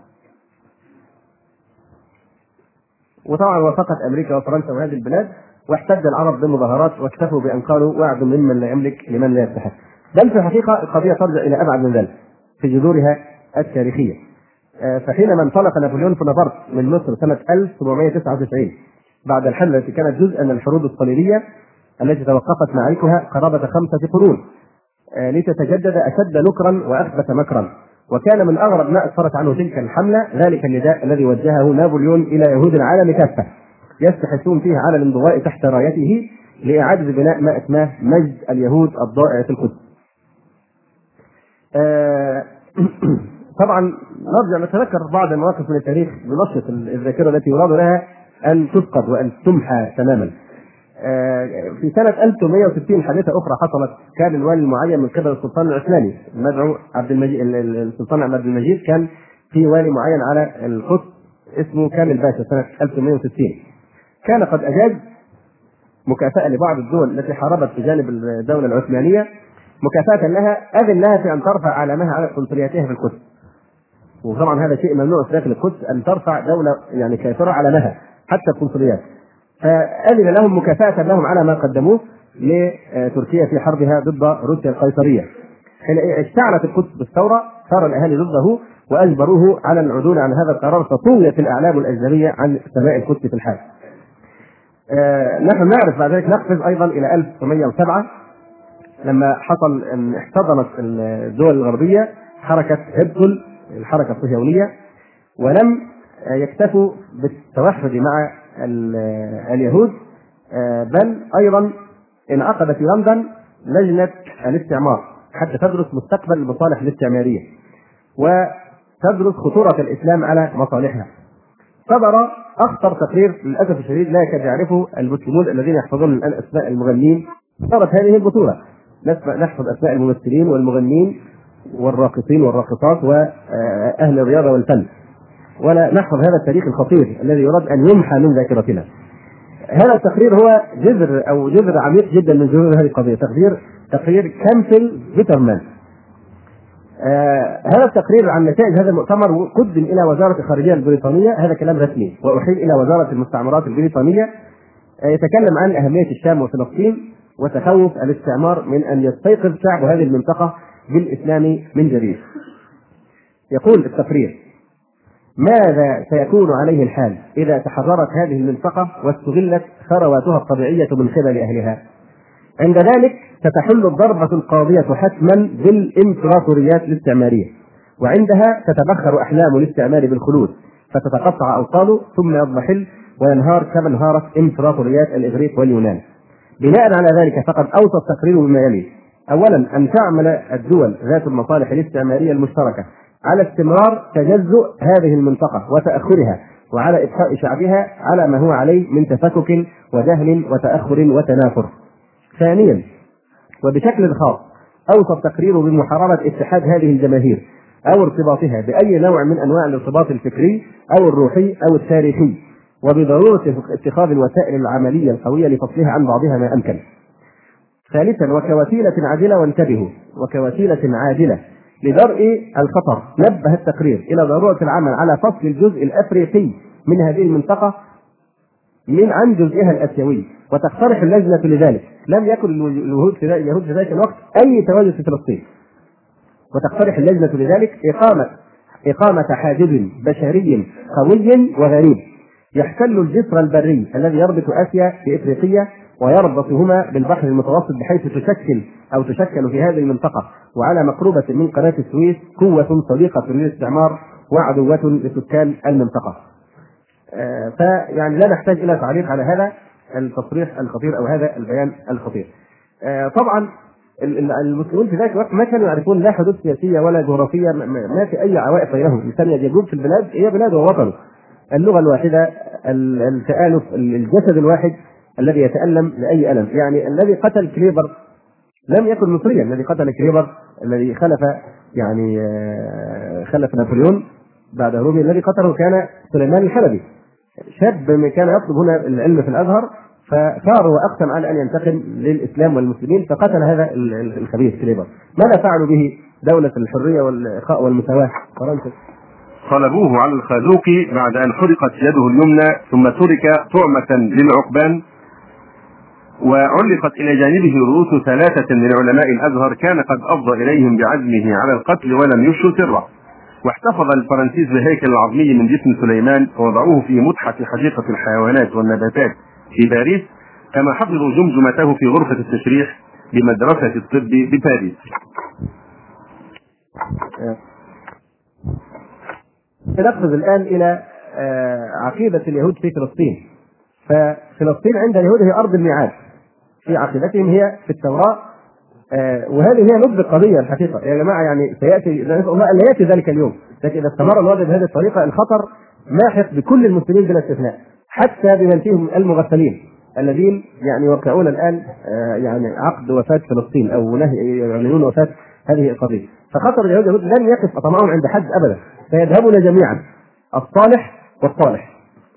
[SPEAKER 1] وطبعا وافقت امريكا وفرنسا وهذه البلاد، واحتج العرب بمظاهرات واكتفوا بان قالوا وعد ممن لا يملك لمن لا يستحق. بل في الحقيقه القضيه ترجع الى ابعد من ذلك في جذورها التاريخيه. فحينما انطلق نابليون بونابرت من مصر سنه ألف وسبعمائة وتسعة وتسعين بعد الحمله التي كانت جزءا من الحروب الصليبيه التي توقفت معاركها قرابه خمسه قرون لتتجدد اشد نكرا واخبث مكرا، وكان من اغرب ما اسفرت عنه تلك الحمله ذلك النداء الذي وجهه نابليون الى يهود العالم كافه يستحثون فيه على الانضواء تحت رايته لاعاده بناء ما اسماه مجد اليهود الضائع في القدس. آه طبعا نرجع نتذكر بعض المواقف من التاريخ بنشط الذاكره التي يراد لها ان تفقد وان تمحى تماما. في سنة ألف وثمانمائة وستين حادثة أخرى حصلت. كان الوالي المعين من قبل السلطان العثماني المدعو عبد المجيد، السلطان عبد المجيد كان في والي معين على القدس اسمه كامل باشا سنة ألف وثمانمائة وستين. كان قد أجاز مكافأة لبعض الدول التي حاربت في جانب الدولة العثمانية، مكافأة لها أذن لها في أن ترفع علامها على قنصلياتها في القدس. وطبعا هذا شيء ممنوع في داخل القدس أن ترفع دولة يعني كافرة علامها حتى القنصليات. فأذن لهم مكافأة لهم على ما قدموه لتركيا في حربها ضد روسيا القيصرية. حين اشتعلت القدس بالثورة صار الأهالي ضده وأجبروه على العدول عن هذا القرار، فطويت الأعلام الأجنبية عن سماء القدس في الحال. آه نحن نعرف بعد ذلك نقفز أيضا إلى ألف وثمانمائة وسبعة لما حصل أن احتضنت الدول الغربية حركة هبل الحركة الصهيونية، ولم يكتفوا بالتوحد مع اليهود، بل أيضا انعقد في لندن لجنة الاستعمار حتى تدرس مستقبل المصالح الاستعمارية وتدرس خطورة الإسلام على مصالحها. صدر أخطر تقرير للأسف الشديد لا يكاد يعرفه المسلمون الذين يحفظون الآن أسماء المغنين. صارت هذه البطولة نحفظ أسماء الممثلين والمغنين والراقصين والراقصات وأهل الرياضة والفن، ولا نحفظ هذا التاريخ الخطير الذي يراد أن يمحى من ذاكرتنا. هذا التقرير هو جذر او جذر عميق جدا من جذور هذه القضيه، تقرير تقرير كامبل بيترمان. آه هذا التقرير عن نتائج هذا المؤتمر قدم الى وزاره الخارجيه البريطانيه، هذا كلام رسمي، واحيل الى وزاره المستعمرات البريطانيه. آه يتكلم عن اهميه الشام وفلسطين وتخوف الاستعمار من ان يستيقظ شعب هذه المنطقه بالاسلام من جديد. يقول التقرير: ماذا سيكون عليه الحال إذا تحررت هذه المنطقة واستغلت ثرواتها الطبيعية من قبل أهلها؟ عند ذلك ستحل الضربة القاضية حتما بالإمبراطوريات الاستعمارية، وعندها تتبخر أحلام الاستعمار بالخلود، فتتقطع أوصاله ثم يضمحل وينهار كما انهارت إمبراطوريات الإغريق واليونان. بناء على ذلك فقد أوصى التقرير بما يلي: أولا، أن تعمل الدول ذات المصالح الاستعمارية المشتركة على استمرار تجزؤ هذه المنطقة وتأخرها، وعلى إبقاء شعبها على ما هو عليه من تفكك وجهل وتأخر وتنافر. ثانيا، وبشكل خاص، أوصى التقرير بمحاربة اتحاد هذه الجماهير أو ارتباطها بأي نوع من أنواع الارتباط الفكري أو الروحي أو التاريخي، وبضرورة اتخاذ الوسائل العملية القوية لفصلها عن بعضها ما أمكن. ثالثا، وكوسيلة عاجلة، وانتبهوا، وكوسيلة عاجلة لدرء الخطر، نبه التقرير إلى ضرورة العمل على فصل الجزء الأفريقي من هذه المنطقة من عن جزئها الآسيوي، وتقترح اللجنة لذلك. لم يكن اليهود في اليهود في ذلك الوقت أي تواجد في فلسطين، وتقترح اللجنة لذلك إقامة إقامة حاجز بشري قوي وغريب يحتل الجسر البري الذي يربط آسيا بإفريقيا ويربطهما بالبحر المتوسط، بحيث تشكل أو تشكل في هذه المنطقة وعلى مقربة من قناة السويس قوة صديقة للاستعمار وعدوة لسكان المنطقة. آه فيعني لا نحتاج إلى تعليق على هذا التصريح الخطير أو هذا البيان الخطير. آه طبعا المسلمين في ذلك الوقت ما كانوا يعرفون لا حدود سياسية ولا جغرافية، ما في أي عوائق بينهم. الإنسان يجوب في البلاد، هي بلاد ووطنه، اللغة الواحدة، التآلف، الجسد الواحد الذي يتألم لأي ألم. يعني الذي قتل كليبر لم يكن مصريا، الذي قتل كليبر الذي خلف يعني خلف نابليون بعد هروبه، الذي قتله كان سليمان الحلبي، شاب كان يطلب هنا العلم في الأزهر، فثار وأقسم على أن ينتقم للإسلام والمسلمين، فقتل هذا الخبيث كليبر. ماذا فعلوا به دولة الحرية والإخاء والمساواة فرنسا؟
[SPEAKER 2] صلبوه على الخازوق بعد أن حرقت يده اليمنى، ثم ترك طعمة للعقبان، وعلقت إلى جانبه رؤوس ثلاثة من علماء الأزهر كان قد أفضى إليهم بعزمه على القتل ولم يفشوا سره. واحتفظ الفرنسيس بالهيكل العظمي من جسم سليمان ووضعوه في متحف حديقة الحيوانات والنباتات في باريس، كما حفظوا جمجمته في غرفة التشريح بمدرسة الطب بباريس.
[SPEAKER 1] نقفز الآن إلى عقيدة اليهود في فلسطين. ففلسطين عند اليهود هي أرض الميعاد، في عقيدتهم هي في التوراة، وهذه هي نبض القضية الحقيقة يا جماعة. يعني سيأتي الله أن يأتي ذلك اليوم، لكن إذا استمر الوضع بهذه الطريقة الخطر لاحق بكل المسلمين بلا استثناء، حتى بمن فيهم المغفلين الذين يعني يوقعون الآن يعني عقد وفاة فلسطين أو يعلنون وفاة هذه القضية. فخطر اليهود لن يقف طمعهم عند حد أبدا، فيذهبون جميعا الصالح والطالح.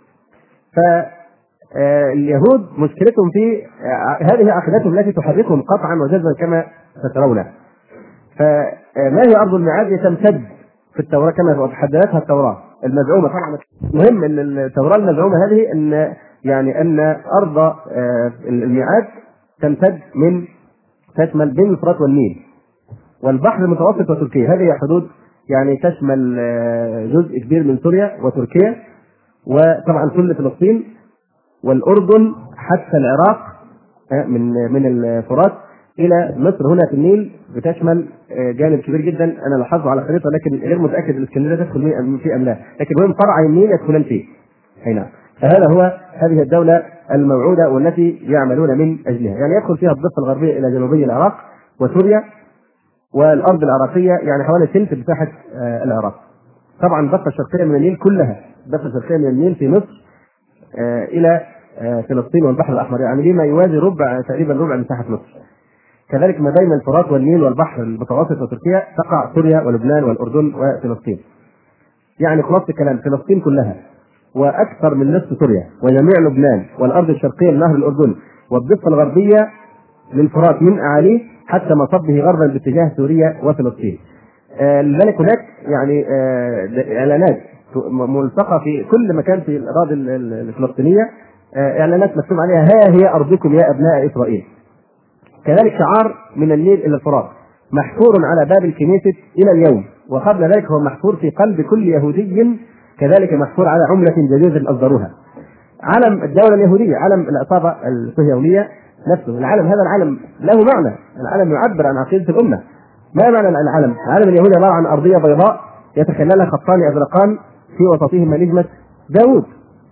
[SPEAKER 1] فاليهود مشكلتهم في هذه عقيدتهم التي تحركهم قطعا وجزما كما سترون. فما هي أرض الميعاد؟ تمتد في التوراة كما تحددتها التوراة المزعومة. طبعا المهم ان التوراة المزعومة هذه ان يعني ان أرض الميعاد تمتد من تشمل بين الفرات والنيل والبحر المتوسط وتركيا. هذه حدود يعني تشمل جزء كبير من سوريا وتركيا، وطبعا كل فلسطين والأردن حتى العراق من من الفرات إلى مصر هنا في النيل، بتشمل جانب كبير جدا أنا لاحظه على الخريطة، لكن غير متأكد الإسكندرية تدخل فيه أم لا، لكن المهم فرع النيل يدخلون فيه. هنا فهذا هو هذه الدولة الموعودة والتي يعملون من أجلها. يعني يدخل فيها الضفة الغربية إلى جنوبي العراق وسوريا، والأرض العراقية يعني حوالي ثلث مساحة العراق. طبعا الضفة الشرقية من النيل كلها، الضفة الشرقية من النيل في مصر إلى فلسطين والبحر الأحمر، يعني لما يوازي ربع تقريبا ربع مساحة مصر. كذلك ما بين الفرات والنيل والبحر المتوسط وتركيا تقع سوريا ولبنان والأردن وفلسطين. يعني خلاصة الكلام فلسطين كلها وأكثر من نصف سوريا وجميع لبنان والأرض الشرقية لنهر الأردن والضفة الغربية للفرات من أعاليه حتى مصبه غربا باتجاه سوريا وفلسطين. آه لذلك هناك يعني آه إعلانات ملصقة في كل مكان في الأراضي الفلسطينية، آه إعلانات مكتوب عليها ها هي أرضكم يا أبناء إسرائيل. كذلك شعار من النيل إلى الفرات محفور على باب الكنيسة إلى اليوم، وقبل ذلك هو محفور في قلب كل يهودي، كذلك محفور على عملة جديدة أصدروها. علم الدولة اليهودية، علم العصابة الصهيونية نفسه، العلم هذا العلم له معنى، العلم يعبر عن عقيدة الأمة. ما معنى العلم؟ العلم اليهودي عبارة عن أرضية بيضاء يتخللها خطان أزرقان في وسطهما نجمة داوود.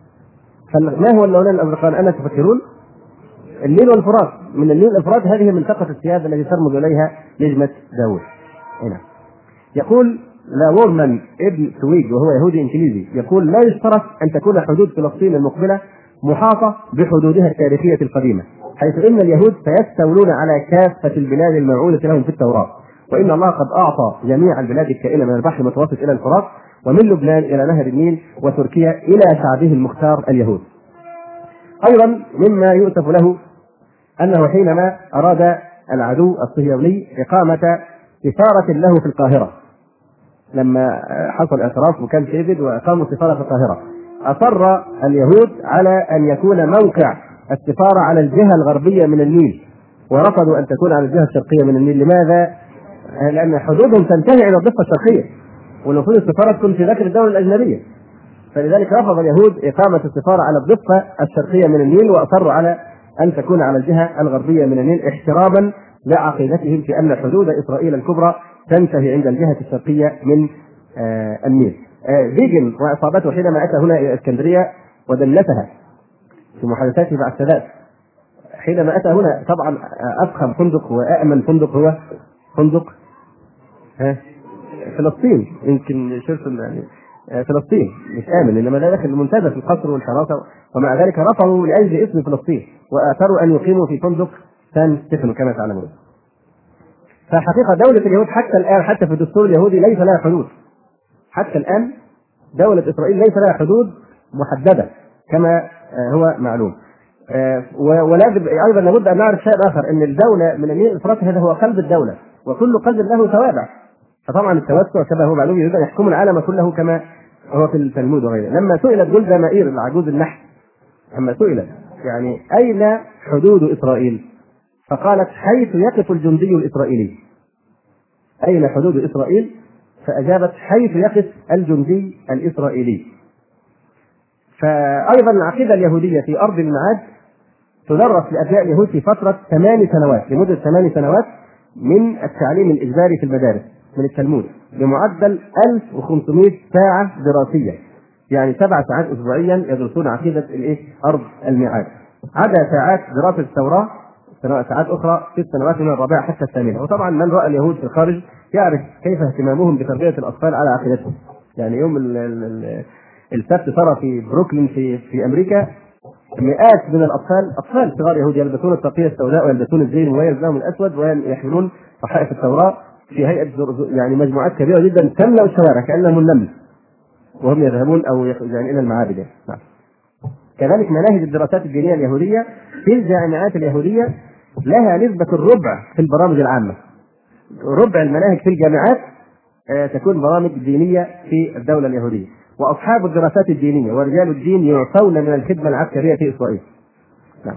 [SPEAKER 1] ما هو اللونان الأزرقان أنا تفكرون؟ النيل والفرات. من النيل والفرات هذه منطقة السيادة التي ترمز إليها نجمة داوود. هنا يقول لا وورمان ابن سويج وهو يهودي انجليزي يقول لا يشترط ان تكون حدود فلسطين المقبله محاطه بحدودها التاريخيه القديمه، حيث ان اليهود سيستولون على كافه البلاد الموعوده لهم في التوراه، وان الله قد اعطى جميع البلاد الكائنه من البحر المتوسط الى الفرات ومن لبنان الى نهر النيل وتركيا الى شعبه المختار اليهود. ايضا مما يؤسف له انه حينما اراد العدو الصهيوني اقامه سفاره له في القاهره، لما حصل اعتراف وكان ديفيد واقاموا سفاره في القاهره، اصر اليهود على ان يكون موقع السفاره على الجهه الغربيه من النيل، ورفضوا ان تكون على الجهه الشرقيه من النيل. لماذا؟ لان حدودهم تنتهي الى الضفه الشرقيه، والمفروض السفاره تكون في داخل الدوله الاجنبيه، فلذلك رفض اليهود اقامه السفاره على الضفه الشرقيه من النيل، واصروا على ان تكون على الجهه الغربيه من النيل احتراما لعقيدتهم في ان حدود اسرائيل الكبرى تنتهي عند الجهة الشرقية من آه النيل. آه فيجن وعصابته حينما أتى هنا إلى اسكندرية ودلتها في محادثاته مع السادات، حينما أتى هنا طبعا أفخم فندق وأأمن فندق هو فندق ها فلسطين. يمكن شفت يعني آه فلسطين مش آمن، إنما لا داخل المنتدى في القصر والحراسة، ومع ذلك رفضوا لأجل اسم فلسطين وآثروا أن يقيموا في فندق سان ستيفن كما تعلمون. فحقيقة دولة اليهود حتى الآن حتى في الدستور اليهودي ليس لها حدود، حتى الآن دولة إسرائيل ليس لها حدود محددة كما هو معلوم. ولازم أيضا لابد أن نعرف شيء آخر، أن الدولة من النيل الفرات هذا هو قلب الدولة، وكل قلب له توابع، فطبعا التوسع كما هو معلوم يريد أن يحكم العالم كله كما هو في التلمود وغيره. لما سئلت جلدة مائير العجوز النحل، لما سئلت يعني أين حدود إسرائيل؟ فقالت حيث يقف الجندي الإسرائيلي. أين حدود إسرائيل؟ فأجابت حيث يقف الجندي الإسرائيلي. فأيضا العقيدة اليهودية في أرض المعاد تدرس لأبناء اليهود في فترة ثمان سنوات لمدة ثمان سنوات من التعليم الإجباري في المدارس من التلمود بمعدل ألف وخمسمائة ساعة دراسية، يعني سبع ساعات أسبوعيا يدرسون عقيدة الإيه؟ أرض الميعاد، عدا ساعات دراسة التوراة ساعات أخرى في السنوات من الرابعة حتى الثامنة. وطبعا من رأى اليهود في الخارج يعرف كيف اهتمامهم بتربية الأطفال على عقيدتهم. يعني يوم السبت ترى في بروكلين في في أمريكا مئات من الأطفال أطفال صغار يهود يلبسون التقية السوداء ويلبسون الزي المميز لهم الأسود ويحملون صحائف التوراة في هيئة يعني مجموعات كبيرة جدا تملأ الشوارع كأنهم النمل وهم يذهبون أو يعني إلى المعابد. نعم. كذلك مناهج الدراسات الدينية اليهودية في الجامعات اليهودية لها نسبة الربع في البرامج العامة، ربع المناهج في الجامعات تكون برامج دينية في الدولة اليهودية، وأصحاب الدراسات الدينية ورجال الدين يعطون من الخدمة العسكرية في إسرائيل. نعم.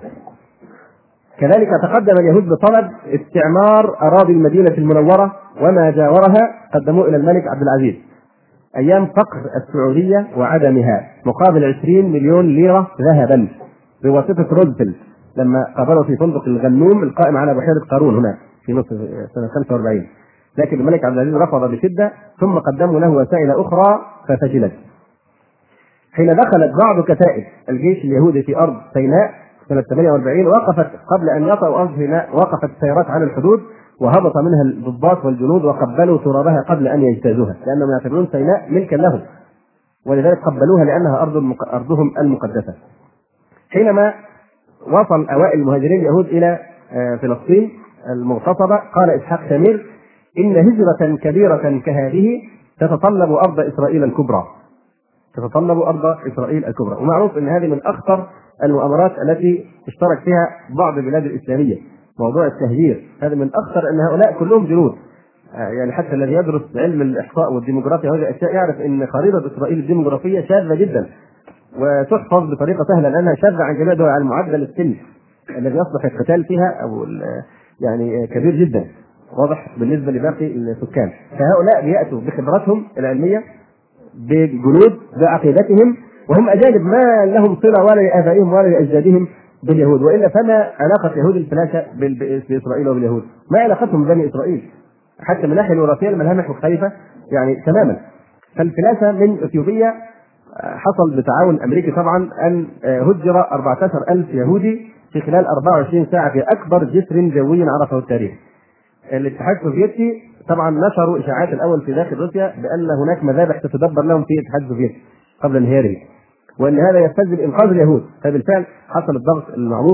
[SPEAKER 1] كذلك تقدم اليهود بطلب استعمار أراضي المدينة المنورة وما جاورها، قدموه إلى الملك عبد العزيز أيام فقر السعودية وعدمها مقابل عشرين مليون ليرة ذهبا بواسطة روزفلت لما قابله في فندق الغنوم القائم على بحيرة قارون هناك في نصف سنة خمسة وأربعين، لكن الملك عبد العزيز رفض بشدة، ثم قدموا له وسائل أخرى ففشلت. حين دخلت بعض كتائب الجيش اليهودي في أرض سيناء سنة ثمانية وأربعين وقفت قبل أن يطأوا أرض سيناء وقفت السيارات على الحدود وهبط منها الضباط والجنود وقبلوا ترابها قبل أن يجتازوها، لأنهم يعتبرون سيناء ملكا لهم، ولذلك قبلوها لأنها أرض المق... أرضهم المقدسة. حينما وصل أوائل المهاجرين اليهود إلى فلسطين المغتصبة قال إسحاق شامير إن هجرة كبيرة كهذه تتطلب أرض إسرائيل الكبرى، تتطلب أرض إسرائيل الكبرى. ومعروف أن هذه من أخطر المؤامرات التي اشترك فيها بعض البلاد الإسلامية، موضوع التهجير. هذا من أخطر، أن هؤلاء كلهم جنود، يعني حتى الذي يدرس علم الإحصاء والديموغرافيا وهذه الأشياء يعرف أن خريطة إسرائيل الديموغرافية شاذة جدا، وتحفظ بطريقة سهلة لأنها شاذة عن جميع دول على المعدل السن الذي يصلح القتال فيها أو يعني كبير جدا، واضح بالنسبة لباقي السكان. فهؤلاء بيأتوا بخبرتهم العلمية، بجنود، بعقيدتهم، وهم أجانب ما لهم صلة ولا لآبائهم ولا لأجدادهم باليهود، وإلا فما علاقة يهود الفلاشة بإسرائيل وباليهود؟ ما علاقتهم ببني إسرائيل؟ حتى من ناحية الوراثية الملامح مختلفة يعني تماما. فالفلاشة من إثيوبيا حصل بتعاون أمريكي طبعا أن هجر أربعة عشر ألف يهودي في خلال أربعة وعشرين ساعة في أكبر جسر جوي عرفه التاريخ. الاتحاد السوفيتي طبعا نشروا إشاعات الأول في داخل روسيا بأن هناك مذابح تتدبر لهم في الاتحاد السوفيتي قبل انهياره، وأن هذا يستلزم إنقاذ اليهود. فبالفعل حصل الضغط المعروف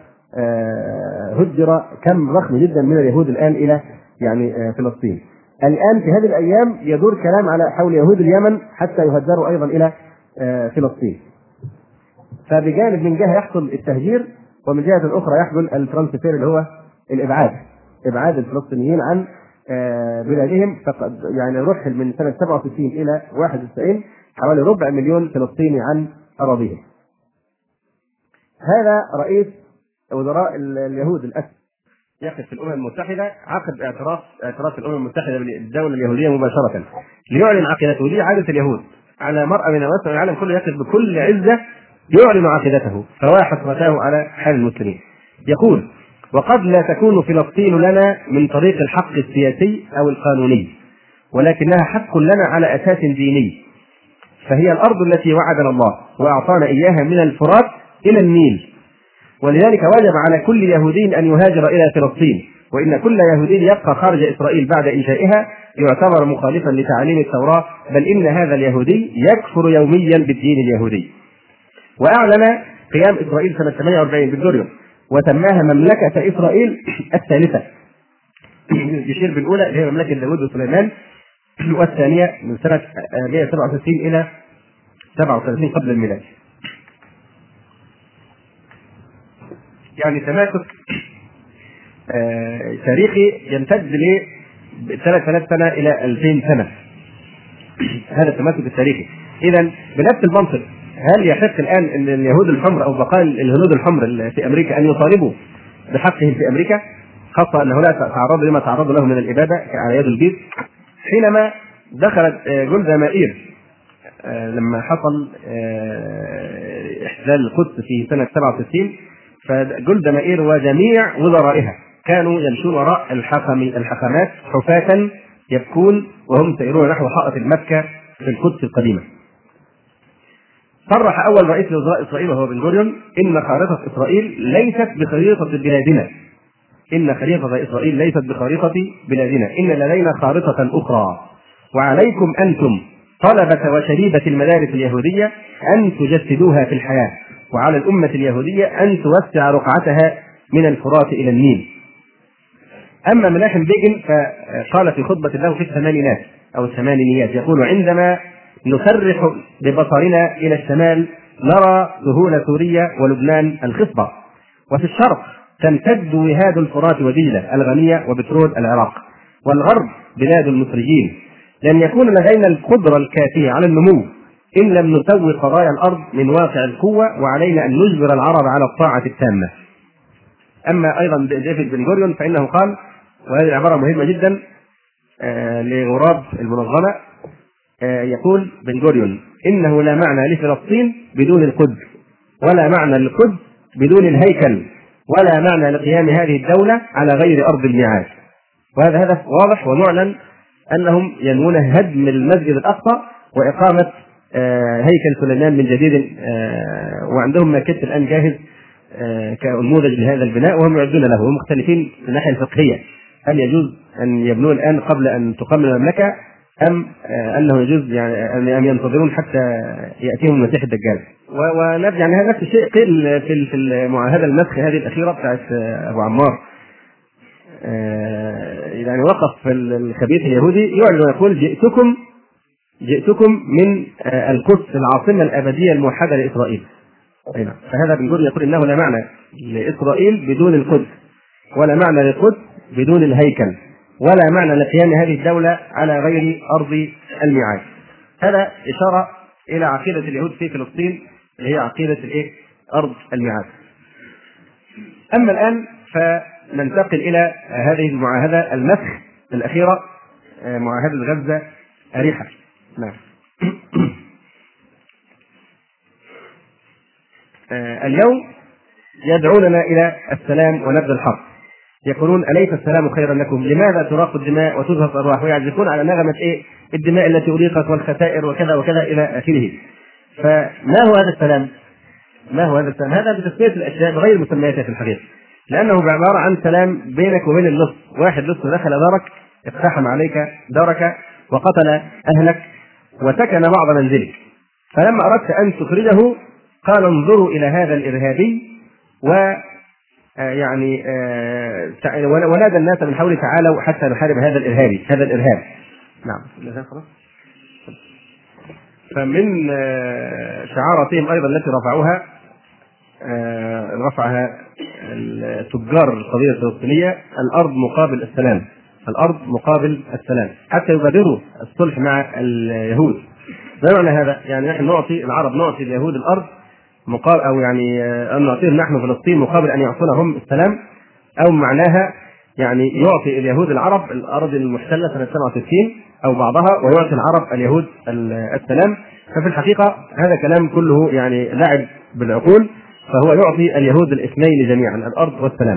[SPEAKER 1] وهجر كم ضخم جدا من اليهود الآن إلى يعني فلسطين. الآن في هذه الأيام يدور كلام على حول يهود اليمن حتى يهجروا أيضا إلى فلسطين. فبجانب من جهة يحصل التهجير، ومن جهة أخرى يحصل الترانسفير اللي هو الإبعاد، إبعاد الفلسطينيين عن بلادهم. فقد يعني رحل من سنة سبعة وستين إلى واحد وتسعين حوالي ربع مليون فلسطيني عن أراضيهم. هذا رئيس وزراء اليهود الأسد يقف في الأمم المتحدة عقب اعتراف اعتراف الأمم المتحدة بالدولة اليهودية مباشرة ليعلن عقيدته. دي عادة اليهود على مرأى من مواسم العالم كله، يقف بكل عزة يعلن عقيدته، فوا حسرته على حال المسلمين. يقول: وقد لا تكون فلسطين لنا من طريق الحق السياسي أو القانوني، ولكنها حق لنا على أساس ديني، فهي الأرض التي وعدنا الله وأعطانا إياها من الفرات إلى النيل، ولذلك وجب على كل يهودي أن يهاجر إلى فلسطين، وإن كل يهودي يبقى خارج إسرائيل بعد إنشائها يعتبر مخالفا لتعاليم التوراة، بل إن هذا اليهودي يكفر يوميا بالدين اليهودي. وأعلن قيام إسرائيل سنة ثمانية وأربعين بالجوريون وسماها مملكة إسرائيل الثالثة، يشير بالأولى اللي هي مملكة داود وسليمان، والثانية من سنة مئة وسبعة وستين إلى سبعة وثلاثين قبل الميلاد. يعني تماسك آه تاريخي يمتد ل ثلاث آلاف سنة إلى ألفين سنة. هذا التماسك التاريخي. إذا بنفس المنطق، هل يحق الآن أن اليهود الحمر أو بقايا الهنود الحمر في أمريكا أن يطالبوا بحقهم في أمريكا، خاصة أن هؤلاء تعرضوا لما تعرضوا له من الإبادة على يد البيض؟ حينما دخلت جولدا مائير لما حصل احتلال القدس في سنة سبعة وستين، فجولدا مائير وجميع وزرائها كانوا يمشون وراء الحكم الحكمات حفاة يبكون وهم سيرون نحو حائط مكة في القدس القديمة. صرح أول رئيس لوزراء إسرائيل وهو بن غوريون: إن خارطة إسرائيل ليست بخريطة بلادنا، إن خريطة إسرائيل ليست بخريطة بلادنا، إن لدينا خارطة أخرى، وعليكم أنتم طلبة وشريبة المدارس اليهودية أن تجسدوها في الحياة، وعلى الأمة اليهودية أن توسع رقعتها من الفرات إلى النيل. أما مناحم بيجن فقال في خطبة له في الثمانينات أو الثمانينيات، يقول: عندما نسرح ببصرنا إلى الشمال نرى سهول سوريا ولبنان الخصبة، وفي الشرق تمتد وهاد الفرات ودجلة الغنية وبترول العراق، والغرب بلاد المصريين. لن يكون لدينا القدرة الكافية على النمو إن لم نسوي قضايا الأرض من واقع القوة، وعلينا أن نجبر العرب على الطاعة التامة. أما أيضا ديفيد بن غوريون فإنه قال، وهذه عبارة مهمة جدا آه لغراب المنظمة، آه يقول بن غوريون: إنه لا معنى لفلسطين بدون القدس، ولا معنى للقدس بدون الهيكل، ولا معنى لقيام هذه الدولة على غير أرض الميعاد. وهذا هدف واضح ومعلن أنهم ينوون هدم المسجد الأقصى وإقامة آه هيكل سليمان من جديد، آه وعندهم ماكيت الآن جاهز آه كنموذج لهذا البناء، وهم يعدون له. وهم مختلفين في الناحية الفقهية، هل يجوز أن يبنون الآن قبل أن تقام المملكة، أم آه أنه يجوز يعني أن ينتظرون حتى يأتيهم المسيح الدجال. ونرجع يعني هذا نفس الشيء قيل في في المعاهدة المسخ هذه الأخيرة بتاعت أبو عمار، آه يعني وقف الخبيث اليهودي يعلن ويقول: جئتكم جئتكم من القدس العاصمة الأبدية الموحدة لإسرائيل. فهذا بنقول يقول إنه لا معنى لإسرائيل بدون القدس، ولا معنى للقدس بدون الهيكل، ولا معنى لقيام هذه الدولة على غير أرض الميعاد. هذا إشارة إلى عقيدة اليهود في فلسطين اللي هي عقيدة الإيه؟ أرض الميعاد. أما الآن فننتقل إلى هذه المعاهدة المسخ الأخيرة، معاهدة غزة أريحة. نعم. اليوم يدعوننا إلى السلام ونبذ الحرب، يقولون أليس السلام خيرا لكم؟ لماذا تراق الدماء وتزهق الأرواح؟ ويعزفون على نغمة إيه؟ الدماء التي أريقت والخسائر وكذا وكذا إلى آخره. فما هو هذا السلام؟ ما هو هذا السلام؟ هذا بتسمية الأشياء بغير مسمياتها في الحقيقة، لأنه عبارة عن سلام بينك وبين اللص. واحد لص دخل دارك، اقتحم عليك دارك وقتل أهلك وسكن بعض منزلك، فلما أردت أن تخرجه قال انظروا إلى هذا الإرهابي، و يعني ونادى الناس من حوله تعالوا حتى نحارب هذا الإرهابي، هذا الإرهاب. نعم. فمن شعاراتهم أيضا التي رفعوها رفعها التجار القضية الفلسطينية: الأرض مقابل السلام، الأرض مقابل السلام، حتى يبادروا الصلح مع اليهود. ما معنى هذا؟ يعني نحن نعطي العرب، نعطي اليهود الأرض مقابل، أو يعني أن نعطيهم نحن فلسطين مقابل أن يعطونهم السلام، أو معناها يعني يعطي اليهود العرب الأرض المحتلة سنة سبعة وستين أو بعضها، ويعطي العرب اليهود السلام. ففي الحقيقة هذا كلام كله يعني لعب بالعقول، فهو يعطي اليهود الاثنين جميعا، الأرض والسلام،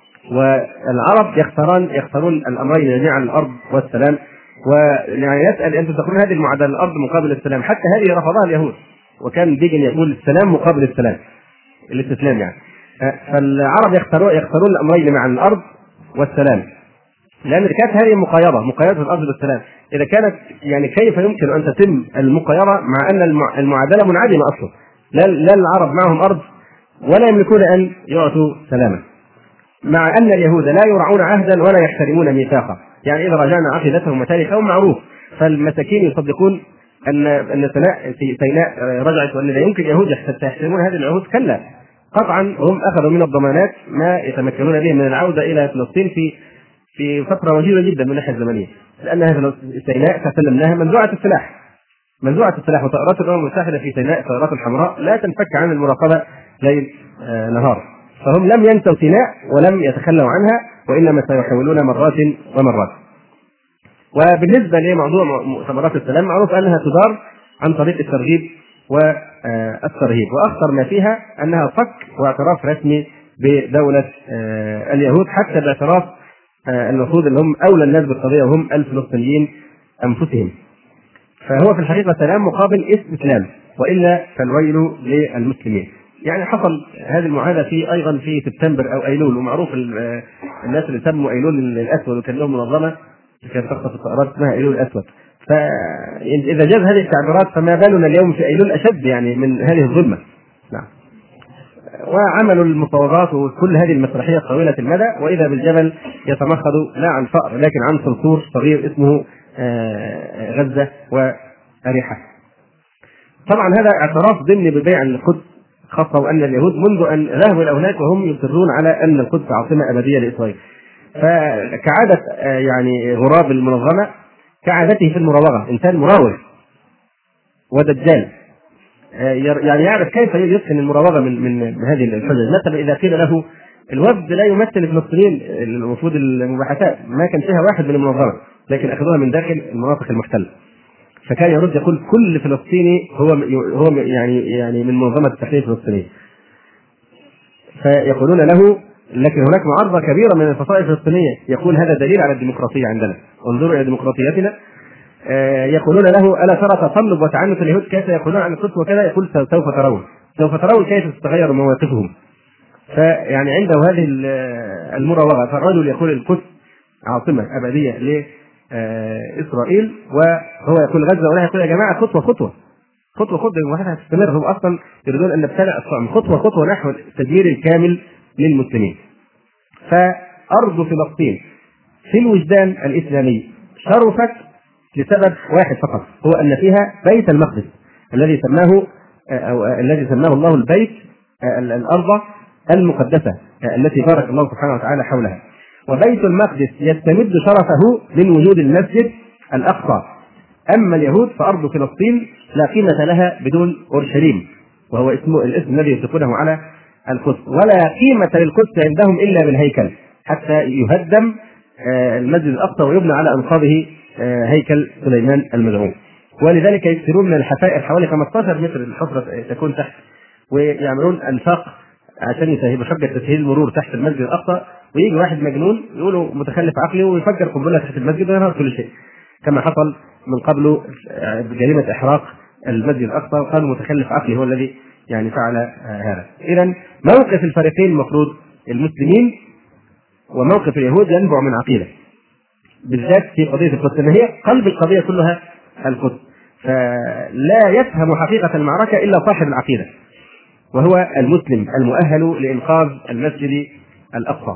[SPEAKER 1] والعرب يختارون يختارون الأمرين جميعا، الأرض والسلام. ويعني يسأل أنتم تقولون هذه المعادلة الأرض مقابل السلام، حتى هذه رفضها اليهود، وكان بيجن يقول السلام مقابل السلام، الاستسلام يعني. فالعرب يختارون يختارون الأمرين معا، الأرض والسلام، لأن كانت هذه مقايضة، مقايضة الأرض بالسلام. إذا كانت يعني كيف يمكن أن تتم المقايضة مع أن المعادلة منعدمة أصلا؟ لا لا العرب معهم أرض ولا يملكون أن يعطوا سلاما، مع أن اليهود لا يرعون عهدا ولا يحترمون ميثاقا. يعني إذا رجعنا عقيدتهم وتاريخهم معروف، فالمساكين يصدقون أن أن سيناء في سيناء رجعت، وأن لا يمكن اليهود يحترمون هذه العهود. كلا، قطعا هم أخذوا من الضمانات ما يتمكنون به من العودة إلى فلسطين في في فترة وجيزة جدا من الناحية الزمنية، لأنها سيناء تسلمناها منزوعة السلاح، منزوعة السلاح، وطائرات الأمم المتحدة في سيناء، الطائرات الحمراء لا تنفك عن المراقبة ليل آه نهار. فهم لم ينسوا سيناء ولم يتخلوا عنها، وإنما سيحاولون مرات ومرات. وبالنسبة لموضوع مؤتمرات السلام، معروف أنها تدار عن طريق الترغيب والترهيب، وأخطر ما فيها أنها فك واعتراف رسمي بدولة آه اليهود، حتى باعتراف آه المفروض أنهم أولى الناس بالقضية وهم الفلسطينيين أنفسهم. فهو في الحقيقة سلام مقابل استسلام، وإلا فالويل للمسلمين. يعني حصل هذه المعاهدة في أيضا في سبتمبر أو أيلول، ومعروف الناس اللي سموا أيلول الأسود وكان لهم منظمة كانت تخطف الطائرات اسمها أيلول الأسود. فإذا جاز هذه التعبيرات فما بالنا اليوم في أيلول أشد يعني من هذه الظلمة. نعم. وعملوا المفاوضات وكل هذه المسرحية طويلة المدى، وإذا بالجبل يتمخض لا عن فأر لكن عن صرصور صغير اسمه غزة وأريحة. طبعا هذا اعتراف ضمني ببيع القدس، خاصة وأن اليهود منذ أن ذهبوا إلى هناك وهم يصرون على أن القدس عاصمة أبدية لإسرائيل. فكعادة يعني غراب المنظمة، كعادته في المراوغة، إنسان مراوغ ودجال، يعني يعرف كيف يتقن المراوغة من من هذه الحجج. مثلا إذا قيل له الوفد لا يمثل الفلسطينيين، المفروض المباحثات ما كان فيها واحد من المنظمة، لكن أخذوها من داخل المناطق المحتلة، فكان يرد يقول كل فلسطيني هو هو يعني يعني من منظمة التحرير الفلسطينية. فيقولون له لكن هناك معارضة كبيرة من الفصائل الفلسطينية، يقول هذا دليل على الديمقراطية عندنا، انظروا إلى ديمقراطيتنا. يقولون له ألا ترى تصلب وتعنت اليهود كيف يقولون عن القدس وكذا؟ يقول سوف ترون، سوف ترون كيف تتغير مواقفهم. فيعني عنده هذه المراوغة، فالرجل يقول القدس عاصمة أبدية لإسرائيل، وهو يقول غزة، ولا يقول يا جماعة خطوة خطوة خطوة خطوة وهذا هتستمر. هم أصلا يريدون أن نبتلع الصعم خطوة خطوة نحو التدمير الكامل للمسلمين. فأرض فلسطين في الوجدان الإسلامي شرفت لسبب واحد فقط، هو أن فيها بيت المقدس الذي سماه أو الذي سماه الله البيت الأرض المقدسة التي بارك الله سبحانه وتعالى حولها. وبيت المقدس يستمد شرفه من وجود المسجد الأقصى. أما اليهود فأرض فلسطين لا قيمة لها بدون أورشليم، وهو اسمه الاسم الذي يطلقونه على القدس، ولا قيمة للقدس عندهم إلا بالهيكل حتى يهدم المسجد الأقصى ويبنى على أنقاضه هيكل سليمان المزعوم. ولذلك يكثرون من الحفائر، حوالي خمسة عشر متر الحفرة تكون تحت، ويعملون أنفاق عشان يشجع تسهيل المرور تحت المسجد الأقصى، ويجي واحد مجنون يقولوا متخلف عقلي ويفجر قنبلة تحت المسجد وينهار كل شيء، كما حصل من قبل بجريمة إحراق المسجد الأقصى، وقالوا متخلف عقلي هو الذي يعني فعل هذا. إذن موقف الفريقين المفروض المسلمين وموقف اليهود ينبع من عقيدة، بالذات في قضية القدس، إن هي قلب القضية كلها القدس، فلا يفهم حقيقة المعركة إلا صاحب العقيدة، وهو المسلم المؤهل لإنقاذ المسجد الأقصى.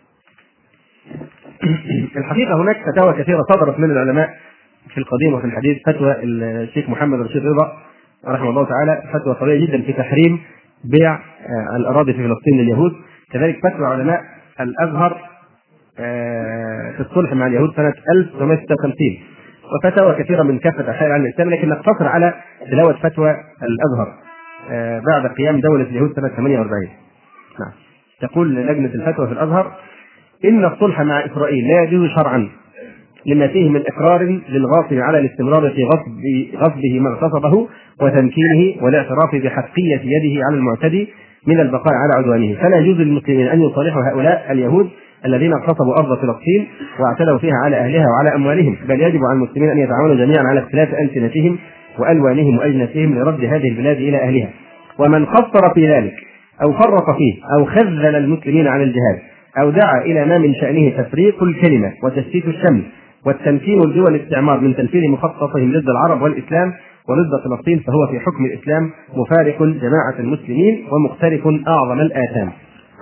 [SPEAKER 1] الحقيقة هناك فتاوى كثيرة صدرت من العلماء في القديم وفي الحديث. فتوى الشيخ محمد رشيد رضا رحمه الله تعالى فتوى قوية جدا في تحريم بيع الأراضي في فلسطين لليهود. كذلك فتوى علماء الأزهر في الصلح مع اليهود سنة ألف وتسعمائة وستة وخمسين، وفتاوى كثيرة من كافة أحياء العالم الإسلامي، لكن نقتصر على تلاوة فتوى الأزهر بعد قيام دولة اليهود سنة ثمانية وأربعين. نعم. تقول لجنة الفتوى في الأزهر: إن الصلح مع إسرائيل لا يجوز شرعا لما فيه من إقرار للغاصب على الاستمرار في غصب غصبه ما اغتصبه وتمكينه والاعتراف بحقية يده على المعتدي من البقاء على عدوانه، فلا يجوز للمسلمين أن يصالحوا هؤلاء اليهود الذين اغتصبوا أرض فلسطين واعتدوا فيها على أهلها وعلى أموالهم، بل يجب على المسلمين أن يتعاونوا جميعا على اختلاف ألسنتهم وألوانهم وأجناسهم لرد هذه البلاد إلى أهلها. ومن قصر في ذلك أو فرط فيه أو خذل المسلمين عن الجهاد أو دعا إلى ما من شأنه تفريق الكلمة وتشتيت الشمل والتمكين الدول الاستعمار من تنفيذ مخططهم ضد العرب والإسلام وضد فلسطين، فهو في حكم الإسلام مفارق جماعة المسلمين ومقترف أعظم الآثام.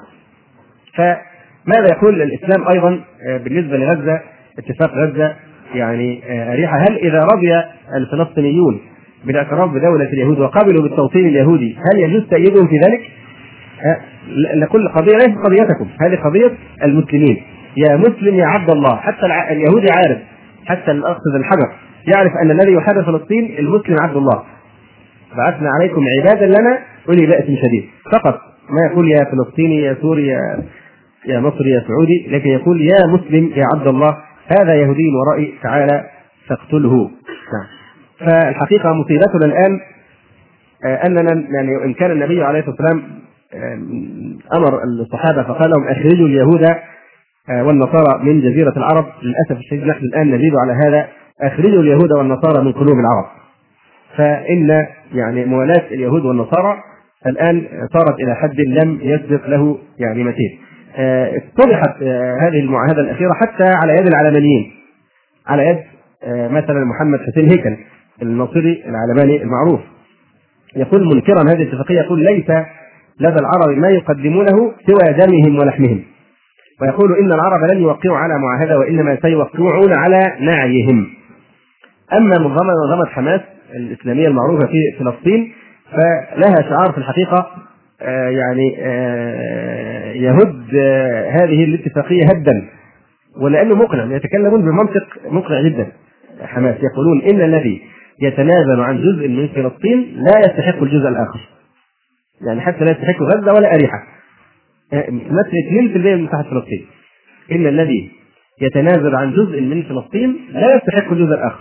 [SPEAKER 1] فماذا يقول الإسلام أيضا بالنسبة لغزة؟ اتفاق غزة يعني أريحة، هل إذا رضي الفلسطينيون بالاعتراف بدولة اليهود وقبلوا بالتوطين اليهودي هل يجوز تأييدهم في ذلك؟ لكل قضية ليست قضيتكم، هذه قضية المسلمين. يا مسلم يا عبد الله، حتى اليهودي عارف، حتى الأخذ الحجر يعرف أن الذي يحرر فلسطين المسلم عبد الله. بعثنا عليكم عبادا لنا أولي بأس شديد، فقط ما يقول يا فلسطيني يا سوري يا, يا مصري يا سعودي، لكن يقول يا مسلم يا عبد الله، هذا يهودي ورائي تعالى فاقتله. فالحقيقة مصيبتنا الآن أننا يعني إن كان النبي عليه الصلاة والسلام أمر الصحابة فقال لهم أخرجوا اليهود والنصارى من جزيرة العرب، للأسف الشديد نحن الآن نزيد على هذا: أخرجوا اليهود والنصارى من قلوب العرب. فإن يعني موالاة اليهود والنصارى الآن صارت إلى حد لم يسبق له يعني مثيل. اتضحت هذه المعاهدة الأخيرة حتى على يد العلمانيين، على يد مثلا محمد حسين هيكل الناصري العلماني المعروف، يقول منكرا هذه الاتفاقية، يقول ليس لدى العرب ما يقدمونه سوى دمهم ولحمهم، ويقول إن العرب لن يوقعوا على معاهدة وإنما سيوقعون على نعيهم. أما منظمة منظمة حماس الإسلامية المعروفة في فلسطين فلها شعار في الحقيقة آه يعني آه يهد آه هذه الاتفاقية هدا، ولأنه مقنع، يتكلمون بمنطق مقنع جدا. حماس يقولون إن الذي يتنازل عن جزء من فلسطين لا يستحق الجزء الآخر، يعني حتى لا يستحق غزة ولا أريحة، مثل اثنين بالمئة من مساحة فلسطين. إن الذي يتنازل عن جزء من فلسطين لا يستحق الجزء الآخر.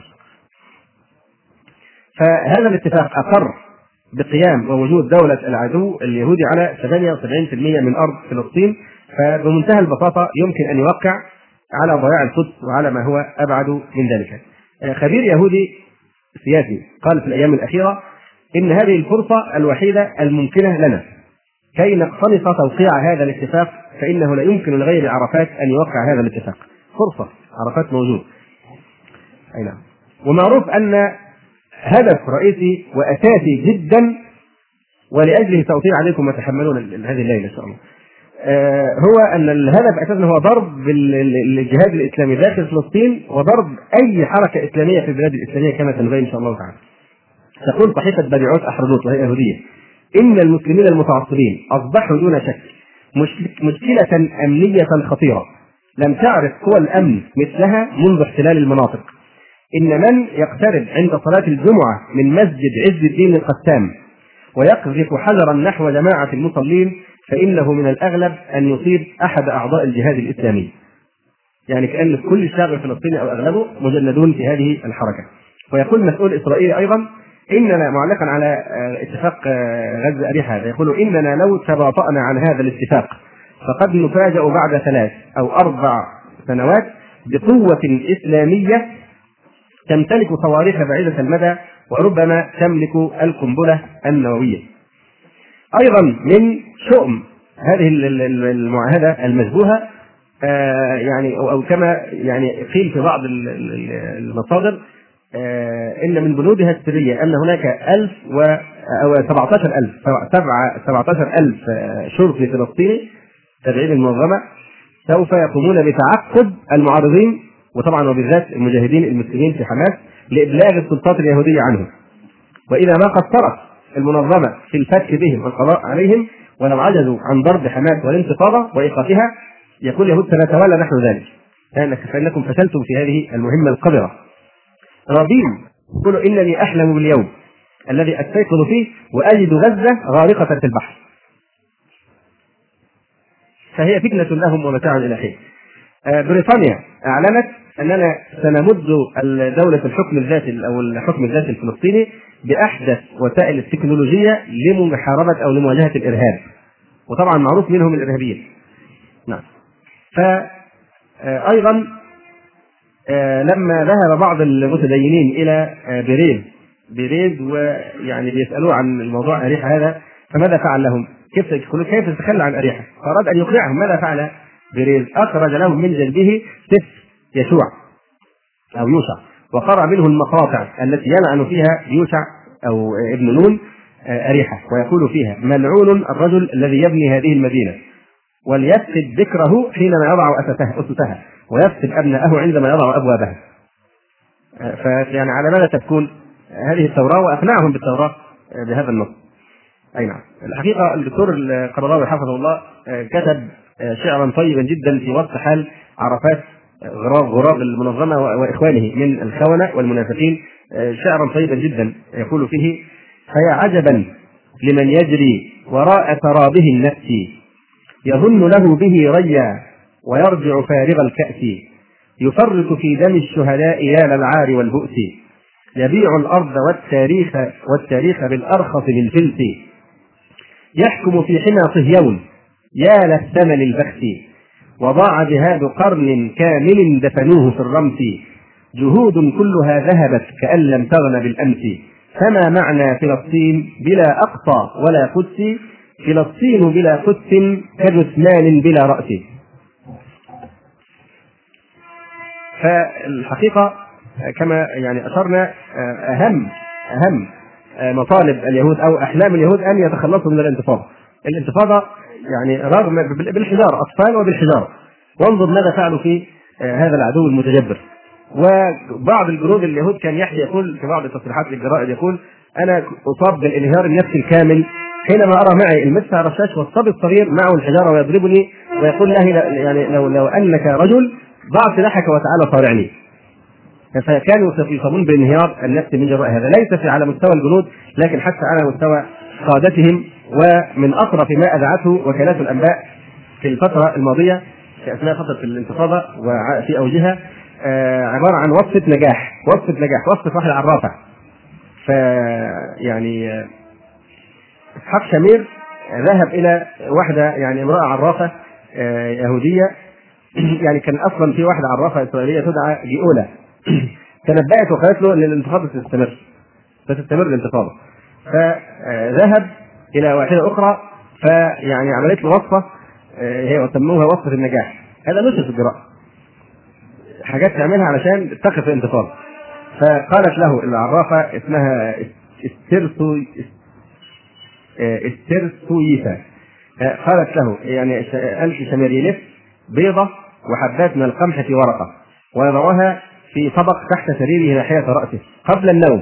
[SPEAKER 1] فهذا الاتفاق أقر بقيام ووجود دولة العدو اليهودي على ثمانية وسبعين بالمئة من أرض فلسطين، فبمنتهى البساطة يمكن أن يوقع على ضياع القدس وعلى ما هو أبعد من ذلك. خبير يهودي سياسي قال في الأيام الأخيرة إن هذه الفرصة الوحيدة الممكنة لنا كي نقتنص توقيع هذا الاتفاق، فإنه لا يمكن لغير عرفات أن يوقع هذا الاتفاق. فرصة، عرفات موجود. أي نعم. ومعروف أن هدف رئيسي وأساسي جدا ولأجله سأطيل عليكم ما تحملون هذه الليلة إن شاء الله، هو أن الهدف أساسا هو ضرب الجهاد الإسلامي داخل فلسطين وضرب أي حركة إسلامية في البلاد الإسلامية كما سنبين إن شاء الله تعالى. تقول صحيفة باديعوت أحرضوت وهي يهودية: إن المسلمين المتعصبين أصبحوا دون شك مشكلة أمنية خطيرة لم تعرف قوى الأمن مثلها منذ احتلال المناطق. إن من يقترب عند صلاة الجمعة من مسجد عز الدين القسام ويقذف حجرا نحو جماعة المصلين فإنه من الأغلب أن يصيب أحد أعضاء الجهاد الإسلامي. يعني كأن كل الشعب الفلسطيني أو أغلبه مجندون في هذه الحركة. ويقول مسؤول إسرائيلي أيضا: إننا معلقا على اتفاق غزة أريحة، يقول: إننا لو تباطأنا عن هذا الاتفاق فقد نفاجأ بعد ثلاث أو أربع سنوات بقوة إسلامية تمتلك صواريخ بعيدة المدى وربما تملك القنبلة النووية. أيضا من شؤم هذه المعاهدة المشبوهة يعني أو كما يعني قيل في بعض المصادر إن من بنودها السرية أن هناك ألف و أو سبعتاشر ألف سبعتاشر ألف شرطي فلسطيني تابعين المنظمة سوف يقومون بتعقب المعارضين وطبعا وبالذات المجاهدين المسلمين في حماس لإبلاغ السلطات اليهودية عنهم. وإذا ما قصرت المنظمة في الفتك بهم والقضاء عليهم ولو عجزوا عن ضرب حماس والانتفاضة وإيقافها يقول اليهود: سنتولى نحن ذلك فإنكم فشلتم في هذه المهمة القذرة. رابين يقول: إنني أحلم باليوم الذي أستيقظ فيه وأجد غزة غارقة في البحر. فهي فتنة لهم ومتاع إلى حين. بريطانيا أعلنت أننا سنمد دولة الحكم الذاتي أو الحكم الذاتي الفلسطيني بأحدث وسائل التكنولوجية لمحاربة أو لمواجهة الإرهاب، وطبعا معروف منهم الإرهابيين. نعم. فأيضا لما ذهب بعض المتدينين إلى بيريز بيريز ويعني بيسألوه عن الموضوع أريحة هذا فماذا فعل لهم؟ كيف كيف يتخلى عن أريحة؟ فأراد أن يقنعهم. ماذا فعل بيريز؟ أخرج لهم من جلبه سيف يشوع أو يوشع وقرأ منه المقاطع التي يلعن فيها يوشع أو ابن نون أريحة ويقول فيها: ملعون الرجل الذي يبني هذه المدينة وليفقد ذكره حينما يضع أسسها ويفقد أبناءه عندما يضع أبوابها. فيعني على ماذا تكون هذه التوراة؟ وأقنعهم بالتوراة بهذا النص. أي نعم. الحقيقة الدكتور القرضاوي حفظه الله كتب شعرا طيبا جدا في وصف حال عرفات غراب غراب المنظمة وإخوانه من الخونة والمنافقين، شعرا طيبا جدا يقول فيه: فيا عجبا لمن يجري وراء سرابه النفس يظن له به ريا ويرجع فارغ الكأس يفرط في دم الشهداء يا للعار والبؤس يبيع الأرض والتاريخ والتاريخ بالأرخص بالفلس يحكم في حمى صهيون يا للثمن البخس وضاع جهاد قرن كامل دفنوه في الرمس جهود كلها ذهبت كأن لم تغن بالأمس فما معنى فلسطين بلا أقصى ولا قدس فلسطين بلا قدس كجثمان بلا رأس. فالحقيقة كما يعني أشرنا أهم أهم مطالب اليهود أو أحلام اليهود أن يتخلصوا من الانتفاضة. الانتفاضة يعني رغم بالحجارة أطفال وبالحجارة. وانظر ماذا فعلوا في هذا العدو المتجبر. وبعض الجنود اليهود كان يحيى يقول في بعض التصريحات للجرائد يقول: أنا أصاب بالانهيار النفسي الكامل حينما أرى معي المدفع الرشاش والصبي الصغير معه الحجارة ويضربني ويقول له يعني لو لو أنك رجل ضع سلاحك وتعالى صارعني. فكانوا يصابون بالانهيار النفسي من جراء هذا، ليس في على مستوى الجنود لكن حتى على مستوى قادتهم. ومن أطرف ما أذاعته وكالات الأنباء في الفترة الماضية في أثناء فترة الانتفاضة وفي أوجها عبارة عن وصفة نجاح وصفة نجاح وصفة واحدة عرافة. فيعني إسحاق شامير ذهب إلى واحدة يعني امرأة عرافة يهودية يعني كان أصلا في واحدة عرافة إسرائيلية تدعى جيولا تنبأت وقالت له أن الانتفاضة ستستمر ستستمر الانتفاضة. فذهب إلى واحدة أخرى فيعني عملت له وصفة هي وسموها وصفة النجاح. هذا نشر في الجراء حاجات تعملها علشان تقف الانتفاضة. فقالت له العرافة اسمها استرسو استرسويفا قالت له يعني أنت شمير يلف بيضة وحبات من القمح في ورقة ويضعها في طبق تحت سريره ناحية رأسه قبل النوم،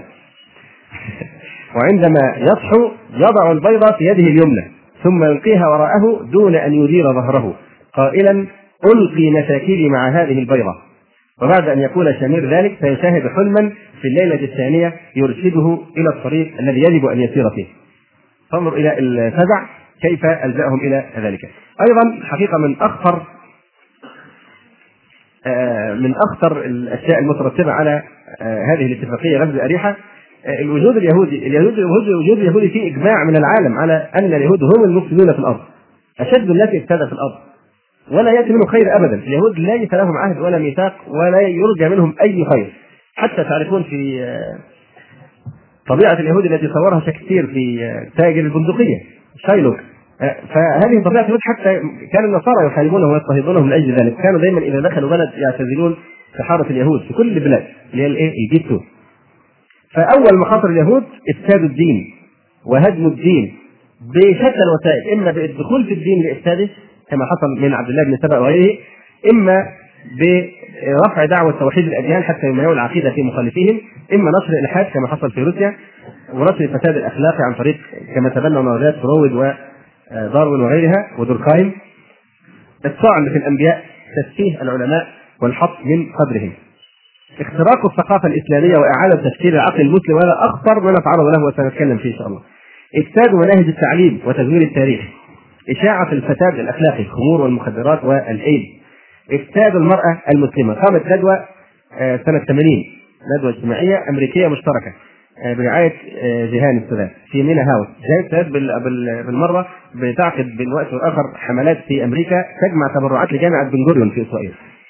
[SPEAKER 1] وعندما يصحو يضع البيضة في يده اليمنى ثم يلقيها وراءه دون أن يدير ظهره قائلا ألقي مساكيلي مع هذه البيضة. وبعد أن يقول شمير ذلك سيشاهد حلما في الليلة الثانية يرشده إلى الطريق الذي يجب أن يسير فيه. فانظر إلى الفزع كيف ألجأهم إلى ذلك. أيضا حقيقة من أخطر من أخطر الأشياء المترتبة على هذه الاتفاقية غزو أريحة الوجود اليهودي. اليهود الوجود اليهودي فيه إجماع من العالم على أن اليهود هم المفسدون في الأرض، أشد الناس إفسادا في الأرض، ولا يأتي منهم خير أبدا. اليهود لا ليس لهم عهد ولا ميثاق ولا يرجى منهم أي خير. حتى تعرفون في طبيعة اليهود التي صورها شكسبير في تاجر البندقية شايلوك، فهذه طبيعة اليهود. حتى كان النصارى يحاربونهم ويضطهدونهم من أجل ذلك. كانوا دائما إذا دخلوا بلد يعتزلون في حارة اليهود في كل البلاد اللي هي الإيه الجيتو. فأول مخاطر اليهود إفساد الدين وهدم الدين بشتى الوسائل، إما بالدخول في الدين لإفساده كما حصل من عبد الله بن سبأ وغيره، إما برفع دعوة توحيد الأديان حتى يمنعوا العقيدة في مخالفيهم، إما نشر الإلحاد كما حصل في روسيا، ونشر الفساد الأخلاقي عن طريق كما تبنى نظريات فرويد وداروين وغيرها ودوركايم، الطعن في الأنبياء، تسفيه العلماء والحط من قدرهم، اختراق الثقافة الإسلامية وإعادة تفكير العقل المسلم، وهذا أخطر ما نتعرض له وسنتكلم فيه إن شاء الله. إفساد مناهج التعليم وتزوير التاريخ، إشاعة الفساد الأخلاقي، الخمور والمخدرات والإيد، إفساد المرأة المسلمة. قامت ندوة سنة ثمانين، ندوة اجتماعية أمريكية مشتركة برعاية جيهان السادات في مينا هاوس. جيهان السادات بالمرة بتعقد بين وقت وآخر حملات في أمريكا تجمع تبرعات لجامعة بن غوريون في إسرائيل.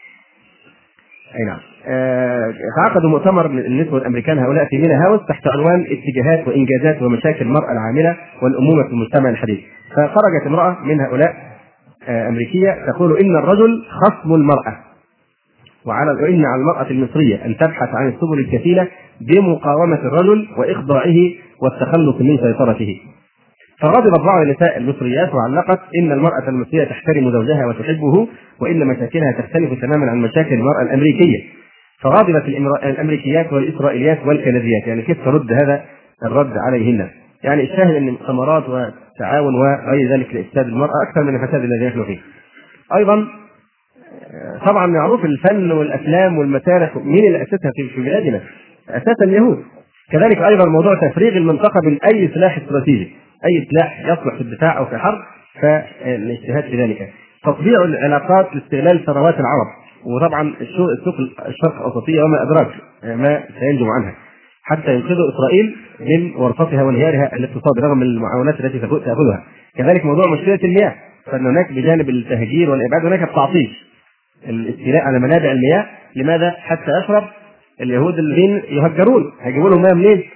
[SPEAKER 1] أي نعم. تعقدوا مؤتمر النسوة الأمريكان هؤلاء في مينا هاوس تحت عنوان اتجاهات وإنجازات ومشاكل المرأة العاملة والأمومة في المجتمع الحديث. فخرجت امرأة من هؤلاء أمريكية تقول إن الرجل خصم المرأة، وعلى وإن على المرأة المصرية أن تبحث عن السبل الكفيلة بمقاومة الرجل وإخضاعه والتخلص من سيطرته. فغضبت بعض النساء المصريات وعلقت إن المرأة المصرية تحترم زوجها وتحبه، وإن مشاكلها تختلف تماما عن مشاكل المرأة الأمريكية. فغضبت الأمريكيات والإسرائيليات والكنديات. يعني كيف ترد هذا الرد عليهن؟ يعني الشاهد أن مؤتمرات وتعاون وغير ذلك لإفساد المرأة أكثر من الفساد الذي نحن فيه. أيضا طبعا معروف الفن والأفلام والمسارح مين اللي أسسها في بلادنا؟ أساسا اليهود. كذلك أيضا موضوع تفريغ المنطقة من أي سلاح استراتيجي، أي سلاح يصلح في الدفاع أو في الحرب، فالاجتهاد في ذلك. تطبيع العلاقات لاستغلال ثروات العرب، وطبعا السوق الشرق الأوسطية وما أدراك ما سينجم عنها، حتى ينقذوا إسرائيل من ورطتها وانهيارها الاقتصادي رغم المعاونات التي تأخذها. كذلك موضوع مشكلة المياه، فإن هناك بجانب التهجير والإبعاد هناك التعطيش، الاستيلاء على منابع المياه. لماذا؟ حتى يشرب اليهود الذين يهجرون، هيجيبوا لهم مياه منين؟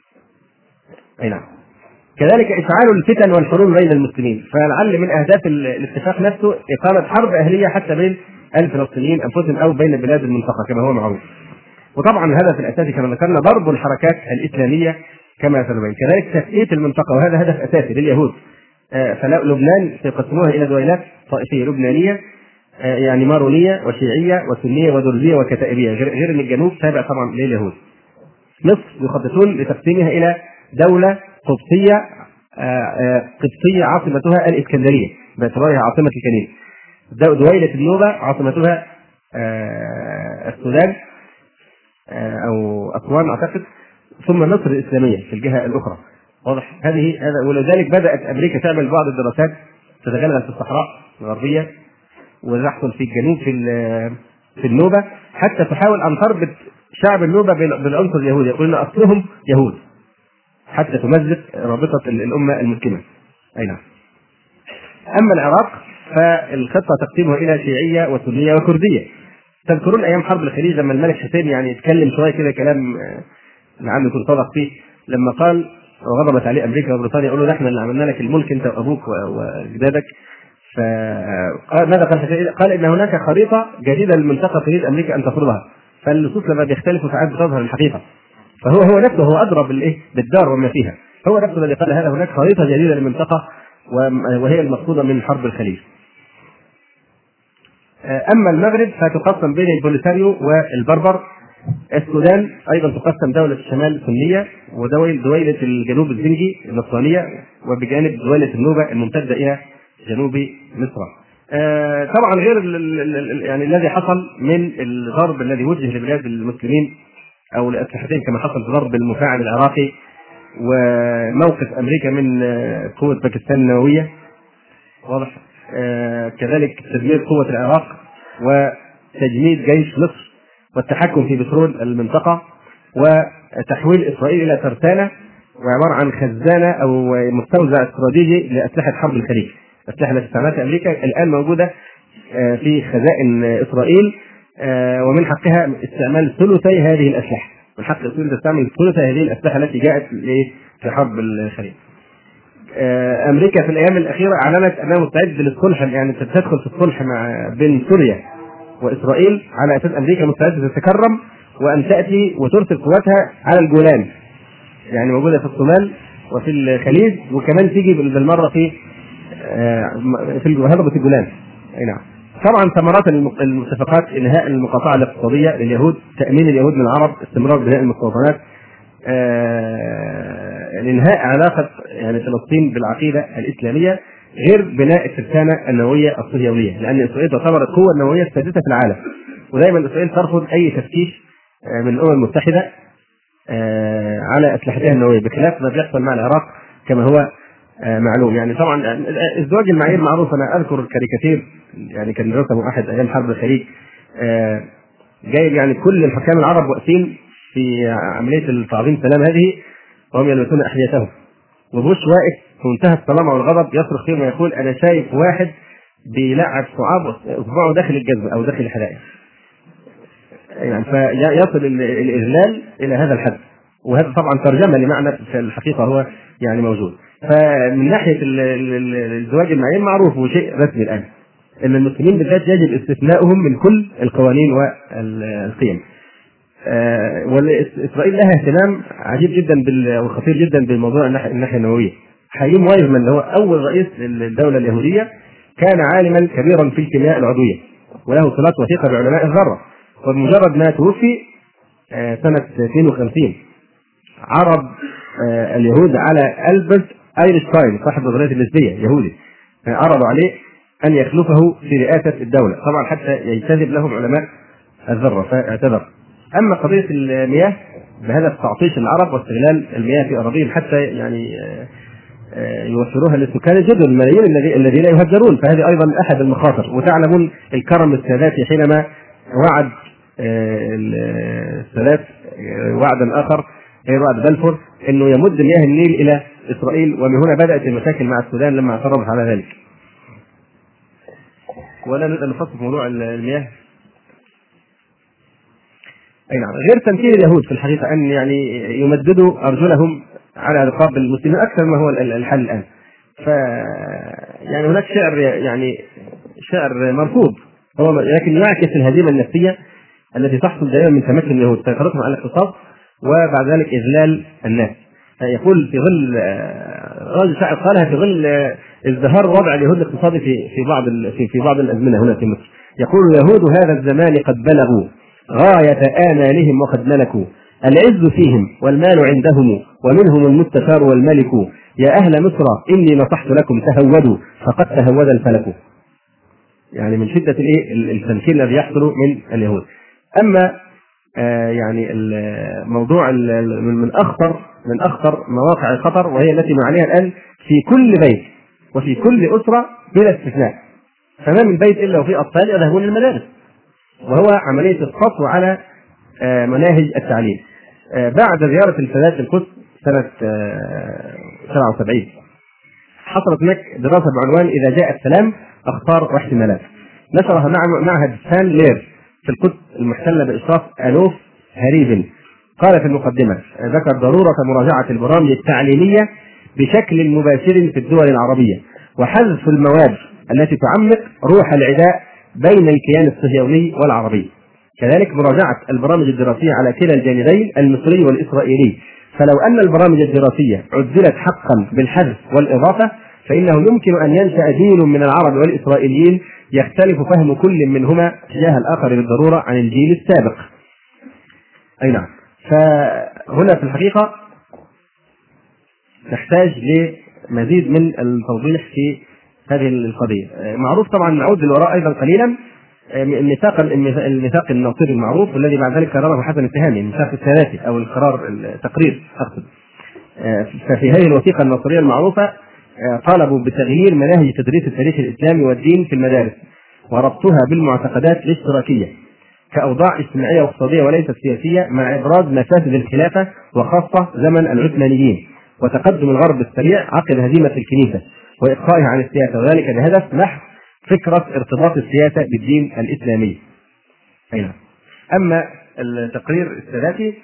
[SPEAKER 1] أي نعم. كذلك إشعال الفتن والحروب بين المسلمين، فلعل من أهداف الاتفاق نفسه إقامة حرب أهلية حتى بين الفلسطينيين أنفسهم أو بين بلاد المنطقة كما هو معروف. وطبعا الهدف الأساسي كما ذكرنا ضرب الحركات الإسلامية كما سنبين. كذلك تثبيت المنطقة، وهذا هدف أساسي لليهود. فلبنان سيقسموها إلى دويلات طائفية لبنانية، يعني مارونية وشيعية وسنية ودرزية وكتائبية، غير ان الجنوب تابع طبعا لليهود. مصر يخططون لتقسيمها الى دولة قبطية قبطية عاصمتها الاسكندرية باعتبارها عاصمة الكنيسة. دويلة النوبة عاصمتها السودان او اسوان اعتقد، ثم مصر الاسلامية في الجهة الاخرى. واضح هذه هذا. ولذلك بدأت امريكا تعمل بعض الدراسات تتغلغل في الصحراء الغربية وتحصل في الجنوب في في النوبة، حتى تحاول أن تربط شعب النوبة بالعنصر اليهودي، يقولون أصلهم يهود، حتى تمزق رابطة الأمة المسلمة. أي نعم. أما العراق فالخطة تقسيمها إلى شيعية وسنية وكردية. تذكرون أيام حرب الخليج لما الملك حسين يعني يتكلم شوية كده كلام لعله يكون صدق فيه، لما قال وغضبت عليه أمريكا وبريطانيا يقولوا نحن اللي عملنا لك الملك أنت وأبوك وأجدادك. فقال ماذا قال؟ قال إن هناك خريطة جديدة للمنطقة تريد أمريكا أن تفرضها، فالنصوص لما بيختلفوا ساعات بتظهر الحقيقة. فهو هو نفسه هو أدرى بالإيه بالدار وما فيها، هو نفسه الذي قال هذا هناك خريطة جديدة للمنطقة وهي المقصودة من حرب الخليج. أما المغرب فتقسم بين البوليساريو والبربر. السودان أيضا تقسم دولة الشمال سنية ودولة الجنوب الزنجي النصرانية، وبجانب دولة النوبة الممتدة إلى جنوب مصر. آه طبعا غير ال ال يعني الذي حصل من الضرب الذي وجه لبلاد المسلمين أو لأسلحتين كما حصل في ضرب المفاعل العراقي، وموقف أمريكا من قوة باكستان النووية واضح، آه كذلك تدمير قوة العراق وتجميد جيش مصر والتحكم في بترول المنطقة وتحويل إسرائيل إلى ترسانة وعبارة عن خزانة أو مستودع استراتيجي لأسلحة حرب الخليج. الأسلحة التي استعملتها أمريكا الآن موجودة في خزائن إسرائيل، ومن حقها استعمال ثلثي هذه الأسلحة. من حق إسرائيل تستعمل ثلثي هذه الأسلحة التي جاءت في حرب الخليج. أمريكا في الأيام الأخيرة أعلنت أنها مستعدة للصلح، يعني تدخل في الصلح مع بين سوريا وإسرائيل على أساس أمريكا مستعدة تتكرم وأن تأتي وترسل قواتها على الجولان، يعني موجودة في الصومال وفي الخليج، وكمان تيجي بالمرة في في هضبة الجولان. أي نعم. طبعا ثمرات المتفقات انهاء المقاطعة الاقتصادية لليهود، تأمين اليهود من العرب، استمرار بناء المستوطنات، آه، انهاء علاقة يعني فلسطين بالعقيدة الإسلامية، غير بناء الترسانة النووية الصهيونية، لأن إسرائيل تعتبر القوة النووية السادسة في العالم، ودائما إسرائيل ترفض أي تفتيش من الأمم المتحدة آه على أسلحتها النووية، بخلاف ما بيحصل مع العراق كما هو آه معلوم. يعني طبعا ازدواج المعايير معروف. أنا أذكر الكاريكاتير يعني كان رسمه أحد أيام حرب الخليج، آه جايب يعني كل الحكام العرب واقفين في عملية التعظيم سلام هذه وهم يلبسون أحذيتهم، وبوش واقف في منتهى الصلامة والغضب يصرخ فيهم ويقول أنا شايف واحد بيلعب صعاب اصبعه داخل الجزمة أو داخل الحلائق. يعني فيصل الإذلال إلى هذا الحد، وهذا طبعا ترجمة لمعنى في الحقيقة هو يعني موجود. فمن ناحية الزواج المعين معروف وشيء رسمي الآن أن المسلمين بالذات يجب استثناؤهم من كل القوانين والقيم. آه وإسرائيل لها اهتمام عجيب جدا وخطير جدا بالموضوع الناحية النووية. حييم وايزمان اللي هو أول رئيس للدولة اليهودية كان عالما كبيرا في الكيمياء العضوية وله صلات وثيقة بعلماء الذرة، وبمجرد ما توفي آه سنة اثنين وخمسين عرض آه اليهود على ألبرت أينشتاين صاحب نظرية النسبية يهودي، آه عرضوا عليه أن يخلفه في رئاسة الدولة، طبعا حتى يجتذب لهم علماء الذرة فاعتذر. أما قضية المياه بهدف تعطيش العرب واستغلال المياه في أراضيهم حتى يعني يوفروها للسكان الجدد الملايين الذين يهجرون، فهذه أيضا أحد المخاطر. وتعلمون الكرم الساداتي حينما وعد السادات وعدا آخر غير وعد بلفور أنه يمد مياه النيل إلى إسرائيل، ومن هنا بدأت المشاكل مع السودان لما اعترضت على ذلك. ولا نريد أن نفصل في موضوع المياه. أي نعم. غير تمكين اليهود في الحقيقة أن يعني يمددوا أرجلهم على رقاب المسلمين أكثر ما هو الحل الآن. ف يعني هناك شعر يعني شعر مرفوض هو لكن يعكس الهزيمة النفسية التي تحصل دائما من تمكن اليهود، سيطرتهم على الاقتصاد وبعد ذلك إذلال الناس. يقول في ظل رجل شاعر قالها في ظل ازدهار وضع اليهود الاقتصادي في في بعض في في بعض الأزمنة هنا في مصر، يقول يهود هذا الزمان قد بلغوا غاية آمالهم وقد ملكوا، العز فيهم والمال عندهم ومنهم المستشار والملك، يا أهل مصر إني نصحت لكم تهودوا فقد تهود الفلك. يعني من شدة التمكين الذي يحصل من اليهود. أما آه يعني الموضوع من أخطر من أخطر مواقع الخطر، وهي التي نعانيها الآن في كل بيت وفي كل أسرة بلا استثناء، فما من بيت إلا وفيه أطفال يذهبون للمدارس، وهو عملية القصف على مناهج التعليم. بعد زيارة السادات القدس سنة سبعة وسبعين حصلت هناك دراسة بعنوان إذا جاء السلام أخطار واحتمالات، نشرها معهد سان لير في القدس المحتلة بإشراف ألوف هريفن. قال في المقدمة ذكر ضرورة مراجعة البرامج التعليمية بشكل مباشر في الدول العربية، وحذف المواد التي تعمق روح العداء بين الكيان الصهيوني والعربي، كذلك مراجعة البرامج الدراسية على كلا الجانبين المصري والإسرائيلي. فلو أن البرامج الدراسية عدلت حقا بالحذف والإضافة فإنه يمكن أن ينشأ دين من العرب والإسرائيليين يختلف فهم كل منهما تجاه الآخر بالضرورة عن الجيل السابق. أي نعم. فهنا في الحقيقة نحتاج لمزيد من التوضيح في هذه القضية. معروف طبعا، نعود للوراء أيضا قليلا، الميثاق الميثاق الناصري المعروف والذي بعد ذلك قرره حسن التهامي، الميثاق الثلاثي أو القرار التقرير أقصد. ففي هذه الوثيقة الناصرية المعروفة طالبوا بتغيير مناهج تدريس التاريخ الإسلامي والدين في المدارس وربطها بالمعتقدات الاشتراكية كأوضاع اجتماعية واقتصادية وليست سياسية، مع إبراز مفاسد الخلافة وخاصة زمن العثمانيين وتقدم الغرب السريع عقب هزيمة الكنيسة وإقصائها عن السياسة، وذلك بهدف محو فكرة ارتباط السياسة بالدين الإسلامي. أين. أما التقرير الثلاثي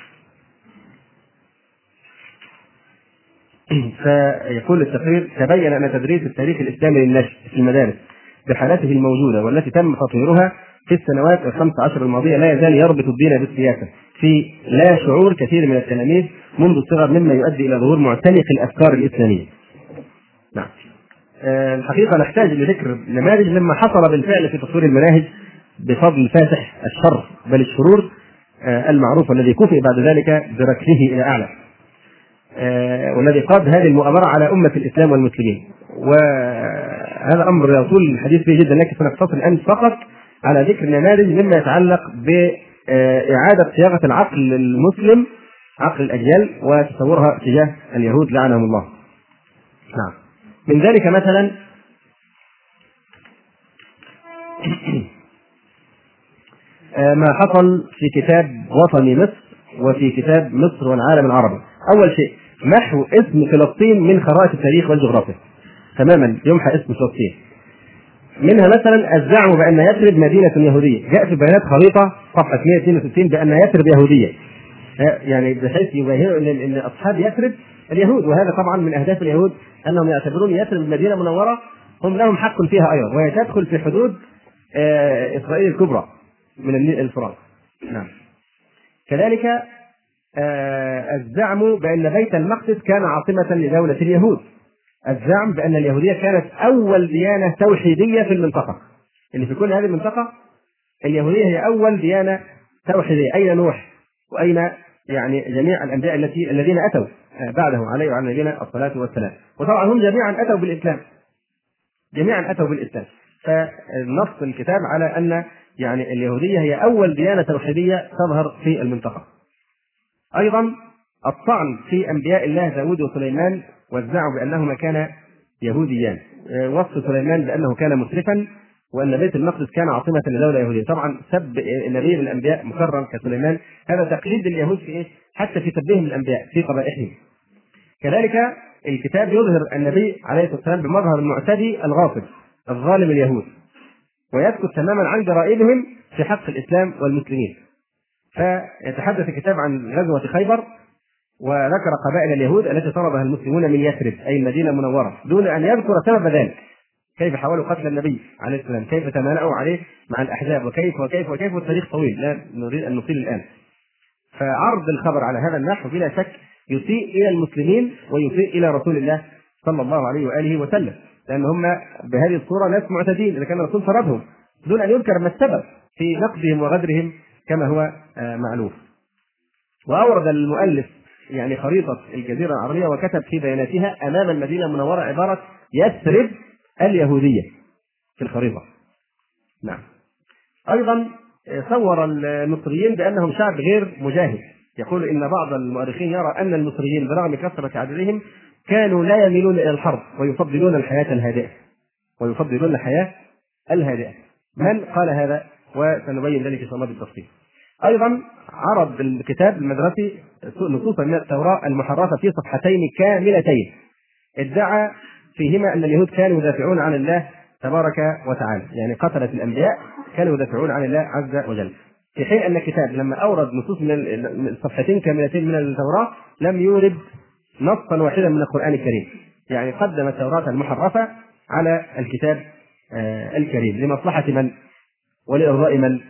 [SPEAKER 1] فيقول التقرير: تبين أن تدريس التاريخ الإسلامي للنشء في المدارس بحالاته الموجودة والتي تم تطويرها في السنوات الخمس عشر الماضية لا يزال يربط الدين بالسياسة في لا شعور كثير من التلاميذ منذ الصغر، مما يؤدي إلى ظهور معتنق الأفكار الإسلامية. نعم. أه الحقيقة نحتاج لذكر نماذج مما حصل بالفعل في تطوير المناهج بفضل فاتح الشر بل الشرور أه المعروف الذي كفئ بعد ذلك بركنه إلى أعلى، أه والذي قاد هذه المؤامرة على أمة الإسلام والمسلمين. وهذا أمر يطول الحديث فيه جدا، لكن سنقتصر الآن فقط على ذكر نماذج مما يتعلق بإعادة صياغة العقل المسلم، عقل الأجيال، وتصورها تجاه اليهود لعنهم الله. نعم. من ذلك مثلا ما حصل في كتاب وطني مصر وفي كتاب مصر والعالم العربي. أول شيء محو اسم فلسطين من خرائط التاريخ والجغرافيا تماما، يمحى اسم فلسطين منها. مثلا الزعم بأن يثرب مدينة يهودية، جاء في بيانات خريطة صفحة مئة واثنين وستين بأن يثرب يهودية، يعني بحيث يظاهروا ان اصحاب يثرب اليهود، وهذا طبعا من اهداف اليهود انهم يعتبرون يثرب المدينه المنوره هم لهم حق فيها ايضا، وهي تدخل في حدود آه اسرائيل الكبرى من النيل الفرات. نعم. كذلك آه الزعم بان بيت المقدس كان عاصمه لدوله اليهود، الزعم بان اليهوديه كانت اول ديانه توحيديه في المنطقه، اللي في كل هذه المنطقه اليهوديه هي اول ديانه توحيديه. اين نوح واين يعني جميع الانبياء التي الذين اتوا بعده عليه وعلى نبينا الصلاه والسلام، وطبعا هم جميعا اتوا بالاسلام، جميعا اتوا بالاسلام. فنص الكتاب على ان يعني اليهوديه هي اول ديانه توحيديه تظهر في المنطقه. ايضا الطعن في انبياء الله داود وسليمان والزعم بانهما كانا يهوديان، وصف سليمان بانه كان مسرفا وأن بيت المقدس كان عاصمة لدولة يهودية. طبعا سب النبي من الأنبياء مكرم كسليمان، هذا تقليد اليهود في إيه؟ حتى في سبهم الأنبياء في قبائحهم. كذلك الكتاب يظهر النبي عليه الصلاة والسلام بمظهر المعتدي الغاصب الظالم اليهود، ويسكت تماما عن جرائمهم في حق الإسلام والمسلمين. فيتحدث الكتاب عن غزوة خيبر وذكر قبائل اليهود التي طردها المسلمون من يثرب أي المدينة المنورة، دون أن يذكر سبب ذلك، كيف حاولوا قتل النبي عليه السلام، كيف تمالأوا عليه مع الأحزاب، وكيف وكيف وكيف والتاريخ طويل لا نريد أن نطيل الآن. فعرض الخبر على هذا النحو بلا شك يسيء إلى المسلمين ويسيء إلى رسول الله صلى الله عليه وآله وسلم، لأن هم بهذه الصورة ناس معتدين إذا كان الرسول فرضهم دون أن يذكر ما السبب في نقدهم وغدرهم كما هو معلوم. وأورد المؤلف يعني خريطة الجزيرة العربية وكتب في بياناتها أمام المدينة المنورة عبارة يثرب اليهودية في الخريطة. نعم. أيضا صور المصريين بأنهم شعب غير مجاهد، يقول إن بعض المؤرخين يرى أن المصريين برغم كثرة عددهم كانوا لا يميلون إلى الحرب ويفضلون الحياة الهادئة ويفضلون الحياة الهادئة. من قال هذا؟ وسنبين ذلك إن شاء الله بالتفصيل. أيضا عرض الكتاب المدرسي نصوصا من التوراة المحرفة في صفحتين كاملتين ادعى فيهما أن اليهود كانوا يدافعون عن الله تبارك وتعالى، يعني قتلة الأنبياء كانوا يدافعون عن الله عز وجل، في حين أن الكتاب لما أورد نصوص من الصفحتين كاملتين من التوراة لم يورد نصا واحدا من القرآن الكريم، يعني قدم التوراة المحرفة على الكتاب الكريم لمصلحة من ولإرضاء من.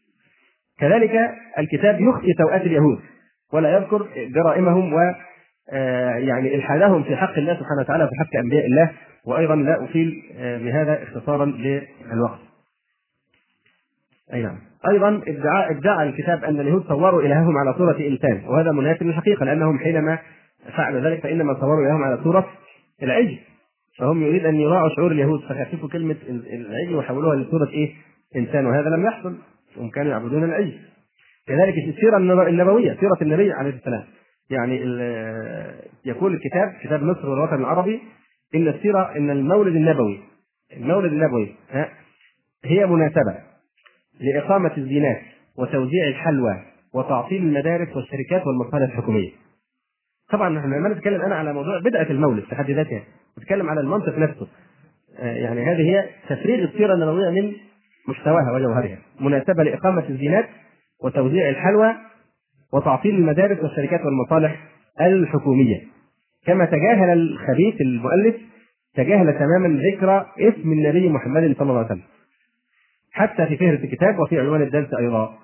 [SPEAKER 1] كذلك الكتاب يخفي سوءات اليهود ولا يذكر جرائمهم يعني الحادهم في حق الله سبحانه وتعالى وفي حق انبياء الله. وايضا لا اطيل بهذا اختصارا للوقت. اي نعم. ايضا ادعاء ادعى الكتاب ان اليهود صوروا الههم على صوره انسان، وهذا منافي للحقيقه، لانهم حينما فعلوا ذلك فانما صوروا الههم على صوره العجل، فهم يريد ان يراعوا شعور اليهود فخففوا كلمه العجل وحولوها لصوره ايه؟ انسان، وهذا لم يحصل، هم كانوا يعبدون العجل. كذلك السيره النبويه، سيره النبي عليه السلام، يعني يقول الكتاب كتاب مصر والوطن العربي ان السيره ان المولد النبوي المولد النبوي هي مناسبه لاقامه الزينات وتوزيع الحلوى وتعطيل المدارس والشركات والمصالح الحكوميه. طبعا نحن لما نتكلم انا على موضوع بدعه المولد في حد ذاتها، نتكلم على المنطق نفسه، يعني هذه هي تفريغ السيره النبويه من محتواها وجوهرها، مناسبه لاقامه الزينات وتوزيع الحلوى وتعطيل المدارس والشركات والمصالح الحكوميه. كما تجاهل الخبيث المؤلف تجاهل تماما ذكر اسم النبي محمد صلى الله عليه وسلم حتى في فهرس الكتاب وفي عنوان الدرس ايضا.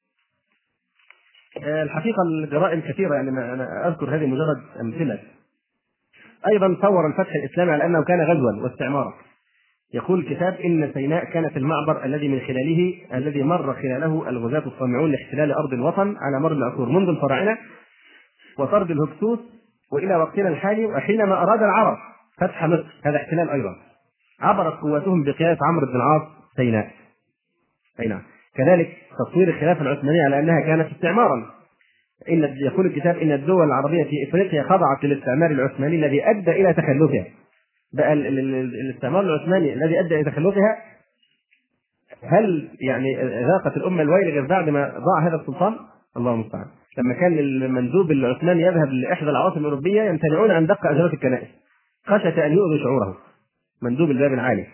[SPEAKER 1] الحقيقه الجرائم كثيره، يعني انا اذكر هذه مجرد امثله. ايضا صور الفتح الاسلامي على انه كان غزوا واستعمارا. يقول الكتاب ان سيناء كانت المعبر الذي من خلاله الذي مر خلاله الغزاة الصامعون لاحتلال ارض الوطن على مر العصور منذ الفراعنه وطرد الهكسوس والى وقتنا الحالي. وحينما اراد العرب فتح مصر، هذا احتلال ايضا، عبرت قواتهم بقياده عمرو بن العاص سيناء. اي نعم. كذلك تصوير الخلافه العثمانيه على انها كانت استعمارا. ان يقول الكتاب ان الدول العربيه في افريقيا خضعت للاستعمار العثماني الذي ادى الى تخلفها. بقى الاستعمار العثماني الذي ادى الى تخلفها، هل يعني ذاقت الامه الويل غير بعد ما ضاع هذا السلطان؟ الله المستعان. لما كان المندوب العثماني يذهب لاحدى العواصم الاوروبيه يمتنعون عن دق اجراء الكنائس خشيه ان يؤذوا شعوره، مندوب الباب العالي.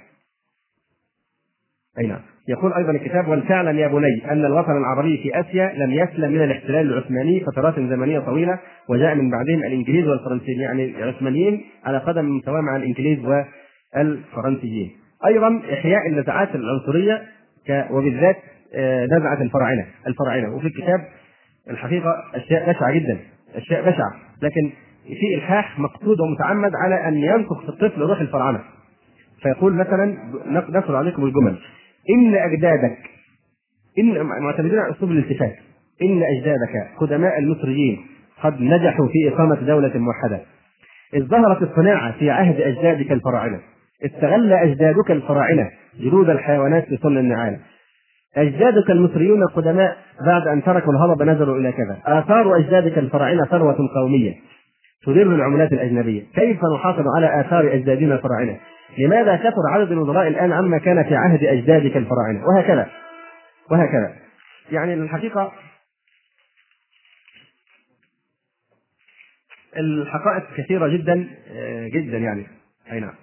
[SPEAKER 1] اي نعم. يقول ايضا الكتاب ولتعلم يا بني ان الوطن العربي في اسيا لم يسلم من الاحتلال العثماني فترات زمنيه طويله، وجاء من بعدهم الانجليز والفرنسيين، يعني العثمانيين على قدم سواء مع الانجليز والفرنسيين. ايضا احياء النزعات العنصريه وبالذات نزعه الفراعنه الفراعنه وفي الكتاب الحقيقه اشياء بشعه جدا، اشياء بشعه، لكن في الحاح مقصود ومتعمد على ان ينفخ في الطفل روح الفراعنه. فيقول مثلا نقرا عليكم الجمل: ان اجدادك، ان معتمدين على اسلوب الالتفات، ان اجدادك قدماء المصريين قد نجحوا في اقامه دوله موحده، اذ ظهرت الصناعه في عهد اجدادك الفراعنه، استغل اجدادك الفراعنه جلود الحيوانات في صنع النعال، اجدادك المصريون القدماء بعد ان تركوا الهرب نزلوا الى كذا، اثار اجدادك الفراعنه ثروه قوميه تدر العملات الاجنبيه، كيف نحافظ على اثار اجدادنا الفراعنه؟ لماذا كثر عدد الوزراء الان عما كان في عهد اجدادك الفراعنه؟ وهكذا وهكذا. يعني الحقيقه الحقائق كثيره جدا جدا يعني. اي نعم.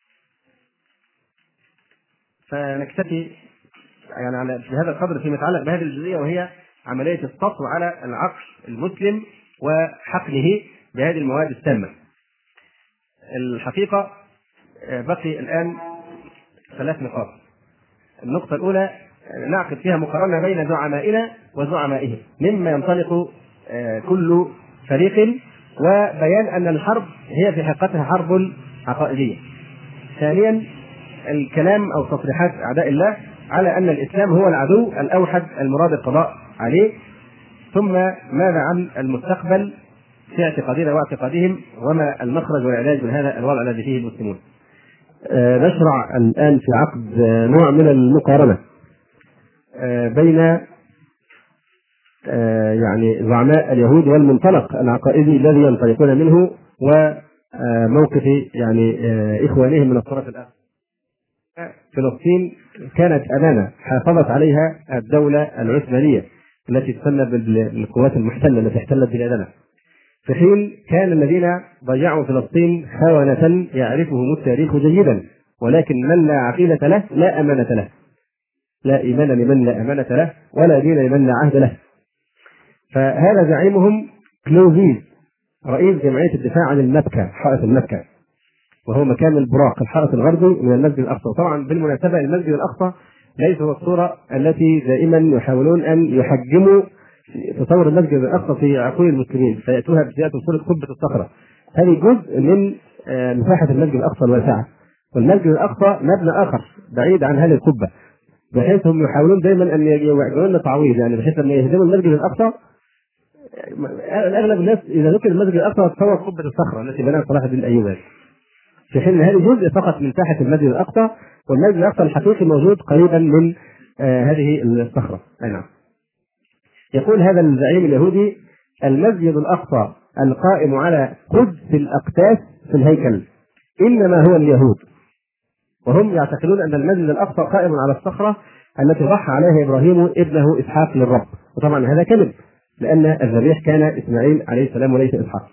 [SPEAKER 1] فنكتفي يعني على بهذا القدر فيما يتعلق بهذه الجزئيه، وهي عمليه السطو على العقل المسلم وحقنه بهذه المواد السامه. الحقيقه بقي الآن ثلاث نقاط. النقطة الأولى نعقد فيها مقارنة بين زعمائنا وزعمائهم مما ينطلق كل فريق، وبيان أن الحرب هي في حقيقتها حرب عقائدية. ثانيا الكلام أو تصريحات أعداء الله على أن الإسلام هو العدو الأوحد المراد القضاء عليه. ثم ماذا عن المستقبل في اعتقادنا واعتقادهم، وما المخرج والعلاج من هذا الوضع الذي فيه المسلمون. آه نشرع الآن في عقد آه نوع من المقارنة آه بين آه يعني زعماء اليهود والمنطلق العقائدي الذي ينطلقون منه وموقف يعني آه إخوانهم من الطرف الآخر. فلسطين كانت أمانة حافظت عليها الدولة العثمانية التي تسمى بالقوات المحتلة التي احتلت بلادنا، في حين كان الذين ضيعوا فلسطين خونة يعرفهم التاريخ جيدا، ولكن من لا عقيدة له لا أمانة له، لا إيمان لمن لا أمانة له، ولا دين لمن لا عهد له. فهذا زعيمهم كلوزيز رئيس جمعية الدفاع عن المكة، حائط المكة، وهو مكان البراق الحائط الغربي من المسجد الأقصى. طبعا بالمناسبة المسجد الأقصى ليس هو الصورة التي دائما يحاولون أن يحجموا تصور المسجد الأقصى في عقول المسلمين فيأتوها بزيادة صورة قبة الصخرة. هذه جزء من مساحة المسجد الأقصى الواسعة، والمسجد الأقصى مبنى آخر بعيد عن هذه القبة، بحيث هم يحاولون دائما أن يعملون لنا تعويض، يعني بحيث لما يهدموا المسجد الأقصى أغلب الناس إذا ذكر المسجد الأقصى تصور قبة الصخرة التي بناها صلاح الدين الأيوبي، في حين هذه جزء فقط من مساحة المسجد الأقصى، والمسجد الأقصى الحقيقي موجود قريبا من آه هذه الصخرة. أي نعم. يقول هذا الزعيم اليهودي: المسجد الأقصى القائم على قدس الأقداس في الهيكل إنما هو اليهود، وهم يعتقدون أن المسجد الأقصى قائم على الصخرة التي ضحى عليها إبراهيم ابنه إسحاق للرب، وطبعا هذا كذب لأن الذبيح كان إسماعيل عليه السلام وليس إسحاق.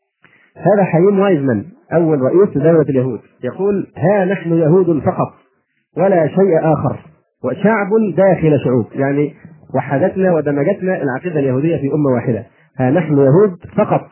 [SPEAKER 1] هذا حييم وايزمان أول رئيس دولة اليهود يقول: ها نحن يهود فقط ولا شيء آخر، وشعب داخل شعوب، يعني وحدتنا ودمجتنا العقيدة اليهودية في أمة واحدة. ها نحن يهود فقط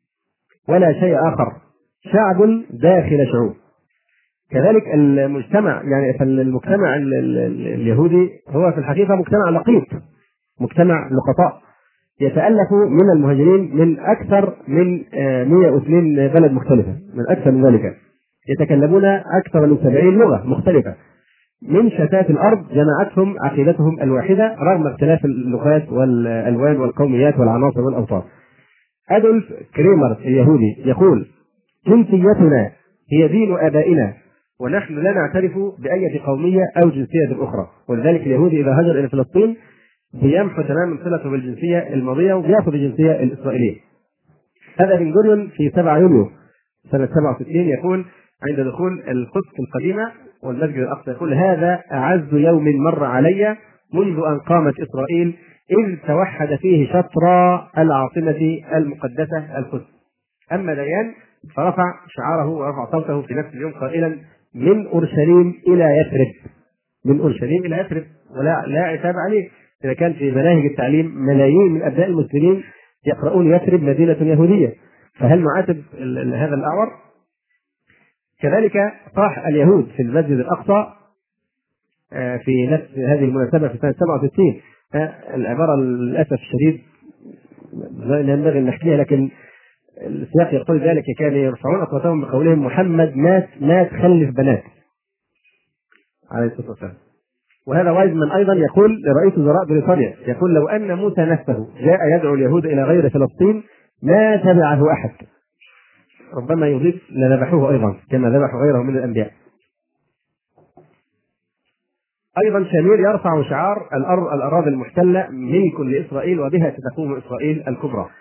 [SPEAKER 1] ولا شيء آخر، شعب داخل شعوب. كذلك المجتمع، يعني فالمجتمع اليهودي هو في الحقيقة مجتمع لقيط، مجتمع لقطاء يتألف من المهاجرين من أكثر من مئة واثنين بلد مختلفة، من أكثر من ذلك يتكلمون أكثر من سبعين لغة مختلفة من شتات الأرض، جمعتهم عقيدتهم الواحدة رغم اختلاف اللغات والألوان والقوميات والعناصر والأوطان. أدولف كريمر اليهودي يقول: جنسيتنا هي دين آبائنا، ونحن لا نعترف بأي قومية أو جنسية أخرى. ولذلك اليهودي إذا هاجر إلى فلسطين بيمحو تماما صلته بالجنسية الماضية وبيأخذ الجنسية الإسرائيلية. هذا بن جوريون في سبعة يوليو سنة سبعة وستين يقول عند دخول القدس القديمة والمسجد الأقصى: يقول: هذا أعز يوم مر علي منذ أن قامت إسرائيل، إذ توحد فيه شطرى العاصمة المقدسة القدس. أما ديان فرفع شعاره ورفع صوته في نفس اليوم قائلا: من أورشليم إلى يثرب، من أورشليم إلى يثرب، ولا لا عتاب عليه. إذا كان في مناهج التعليم ملايين من أبناء المسلمين يقرؤون يثرب مدينة يهودية، فهل نعاتب هذا الأعور؟ كذلك طاح اليهود في المسجد الأقصى في نفس هذه المناسبة في سنة سبعة وستين. العبارة للأسف الشديد لا ينبغي أن نحكيها، لكن السياق يقول ذلك: كانوا يرفعون أصواتهم بقولهم: محمد مات مات خلف بنات عليه الصلاة والسلام. وهذا وايزمان أيضا يقول لرئيس وزراء بريطانيا، يقول: لو أن موسى نفسه جاء يدعو اليهود إلى غير فلسطين ما تبعه أحد، ربما يضيف لذبحوه أيضا كما ذبحوا غيره من الأنبياء. أيضا شامير يرفع شعار الأرض الأراضي المحتلة ملك لإسرائيل وبها ستقوم إسرائيل الكبرى.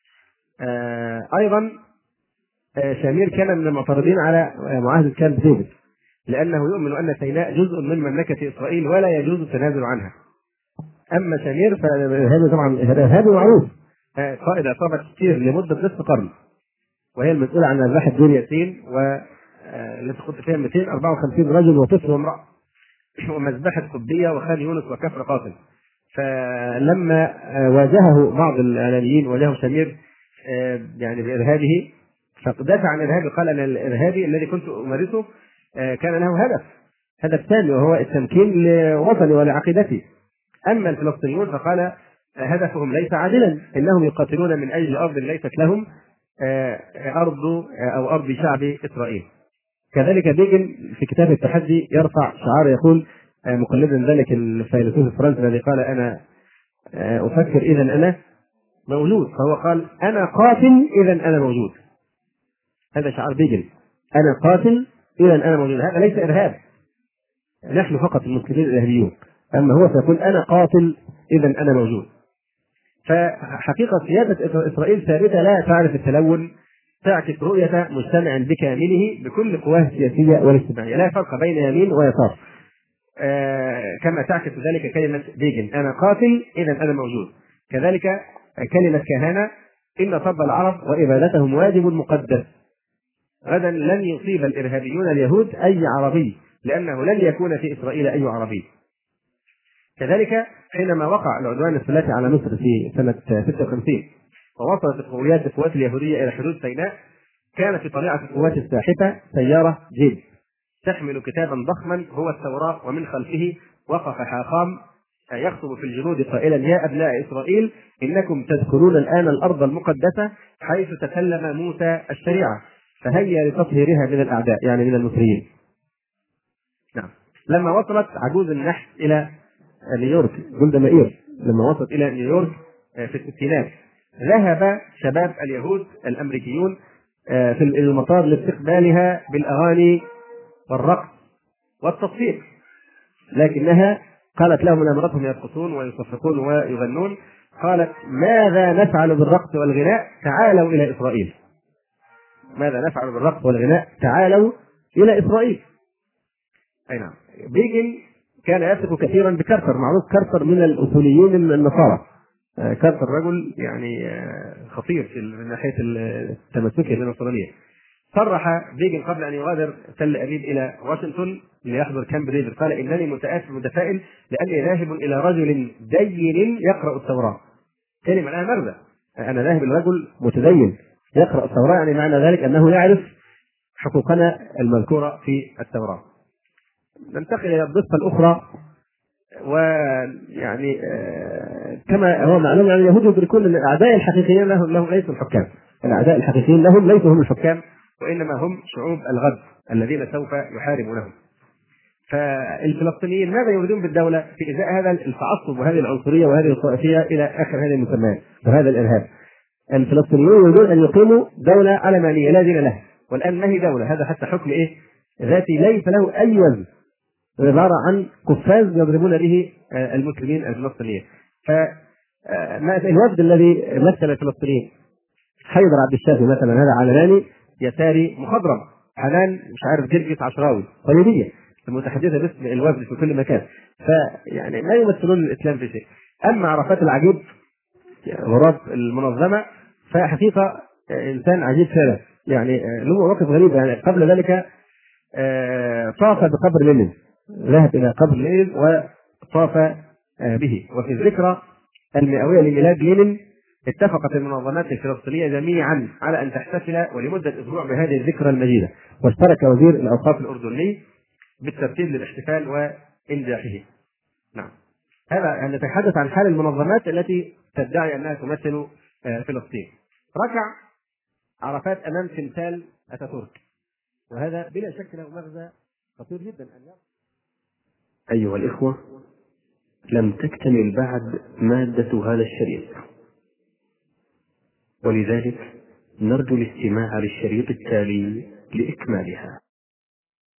[SPEAKER 1] أيضا شامير كان من المعترضين على معاهدة كامب ديفيد، لأنه يؤمن أن سيناء جزء من مملكة إسرائيل ولا يجوز التنازل عنها. أما شامير فهذا طبعا إرهابي معروف، قائد عصابة كتير لمدة نصف قرن، وهي المسؤولة عن مذبحة دير ياسين والتي قتل فيها مئتين وأربعة وخمسين رجل وطفل وامرأة، ومذبحة قبية وخان يونس وكفر قاتل. فلما واجهه بعض الإعلاميين واجهه شامير يعني بإرهابه، فدافع عن إرهابه، قال: أن الإرهابي الذي كنت أمارسه كان له هدف هدف ثاني وهو التمكين لوطني ولعقيدتي. أما الفلسطينيون فقال: هدفهم ليس عادلا، إنهم يقاتلون من أجل أرض ليست لهم، أرض أو أرض شعب إسرائيل. كذلك بيجن في كتاب التحدي يرفع شعار يقول مقلدا ذلك الفيلسوف الفرنسي الذي قال: أنا أفكر إذا أنا موجود، فهو قال: أنا قاتل إذا أنا موجود. هذا شعار بيجن: أنا قاتل إذا أنا موجود. هذا ليس إرهاب، نحن فقط المسلمين الإرهابيون، أما هو سيقول: أنا قاتل إذا أنا موجود. فحقيقة سيادة إسرائيل ثابتة لا تعرف التلون، تعكس رؤية مجتمع بكامله بكل قواه السياسية والاجتماعية، لا فرق بين يمين ويسار، آه كما تعكس ذلك كلمة بيجن: أنا قاتل إذا أنا موجود. كذلك كلمة كهانة: إن صب العرب وإبادتهم واجب مقدس، غدا لن يصيب الإرهابيون اليهود أي عربي، لأنه لن يكون في إسرائيل أي عربي. كذلك حينما وقع العدوان الثلاثي على مصر في سنة ستة وخمسين ووصلت القوات القوات اليهودية إلى حدود سيناء، كان في طليعة القوات الساحفة سيارة جيب تحمل كتابا ضخما هو التوراة، ومن خلفه وقف حاخام يخطب في الجنود قائلا: يا أبناء إسرائيل إنكم تدخلون الآن الأرض المقدسة حيث تكلم موسى الشريعة، فهيا لتطهيرها من الأعداء، يعني من المصريين. نعم. لما وصلت عجوز النحس إلى نيويورك، جولدا مائير لما وصلت إلى نيويورك في الستينات، ذهب شباب اليهود الأمريكيون في المطار لاستقبالها بالأغاني والرقص والتصفيق، لكنها قالت لهم ان امرتهم يرقصون ويصفقون ويغنون، قالت: ماذا نفعل بالرقص والغناء؟ تعالوا الى اسرائيل. ماذا نفعل بالرقص والغناء؟ تعالوا الى اسرائيل. اي نعم. بيجن كان يثق كثيرا بكارتر، معروف كارتر من الاصوليين النصارى. كارتر رجل يعني خطير في ناحيه التمسك بالنصرانيه. صرح بيجن قبل ان يغادر تل ابيب الى واشنطن ليحضر كامب ديفيد، قال: انني متآسف متفائل لاني ذاهب الى رجل دين يقرا التوراه. كلمه الان مغزى، انا ذاهب الى رجل متدين يقرا التوراه، يعني معنى ذلك انه يعرف حقوقنا المذكوره في التوراه. ننتقل الى الضفه الاخرى، ويعني كما هو معلوم يعني اليهود يدركون ان الاعداء الحقيقيين لهم, لهم ليسوا الحكام. الاعداء الحقيقيين لهم ليسوا هم الحكام، وانما هم شعوب الغد الذين سوف يحاربونهم. فالفلسطينيين ماذا يريدون بالدوله في ازاء هذا التعصب وهذه العنصريه وهذه الطائفيه الى اخر هذه المسميات وهذا الارهاب؟ الفلسطينيون يريدون ان يقيموا دوله علمانيه لا دين لها، والان ما هي دوله، هذا حتى حكم ايه ذاتي ليس له اي وزن، عباره عن قفاز يضربون به المسلمين الفلسطينيين. فالوفد الذي مثل الفلسطينيين حيدر عبد الشافي مثلا، هذا علماني يساري مخضرم، حنان مش عارف جرجس عشراوي صليبيه المتحدثه باسم الوفد في كل مكان، فيعني ما يمثلون الاسلام في شيء. اما عرفات العجيب غراب المنظمه فحقيقه انسان عجيب فعلا، يعني له مواقف غريبه. يعني قبل ذلك طاف بقبر لينين، ذهب الى قبر لينين وطاف به. وفي الذكرى المئويه لميلاد لينين اتفقت المنظمات الفلسطينيه جميعا على ان تحتفل ولمده اسبوع بهذه الذكرى المجيده، واشترك وزير الاوقاف الاردني بالترتيب للاحتفال وانجاحه. نعم. هذا نتحدث عن حال المنظمات التي تدعي انها تمثل فلسطين. ركع عرفات امام تمثال اتاتورك، وهذا بلا شك له مغزى خطير جدا.
[SPEAKER 3] ايها الاخوه، لم تكتمل بعد ماده هذا الشريط، ولذلك نرجو الاستماع للشريط التالي لإكمالها.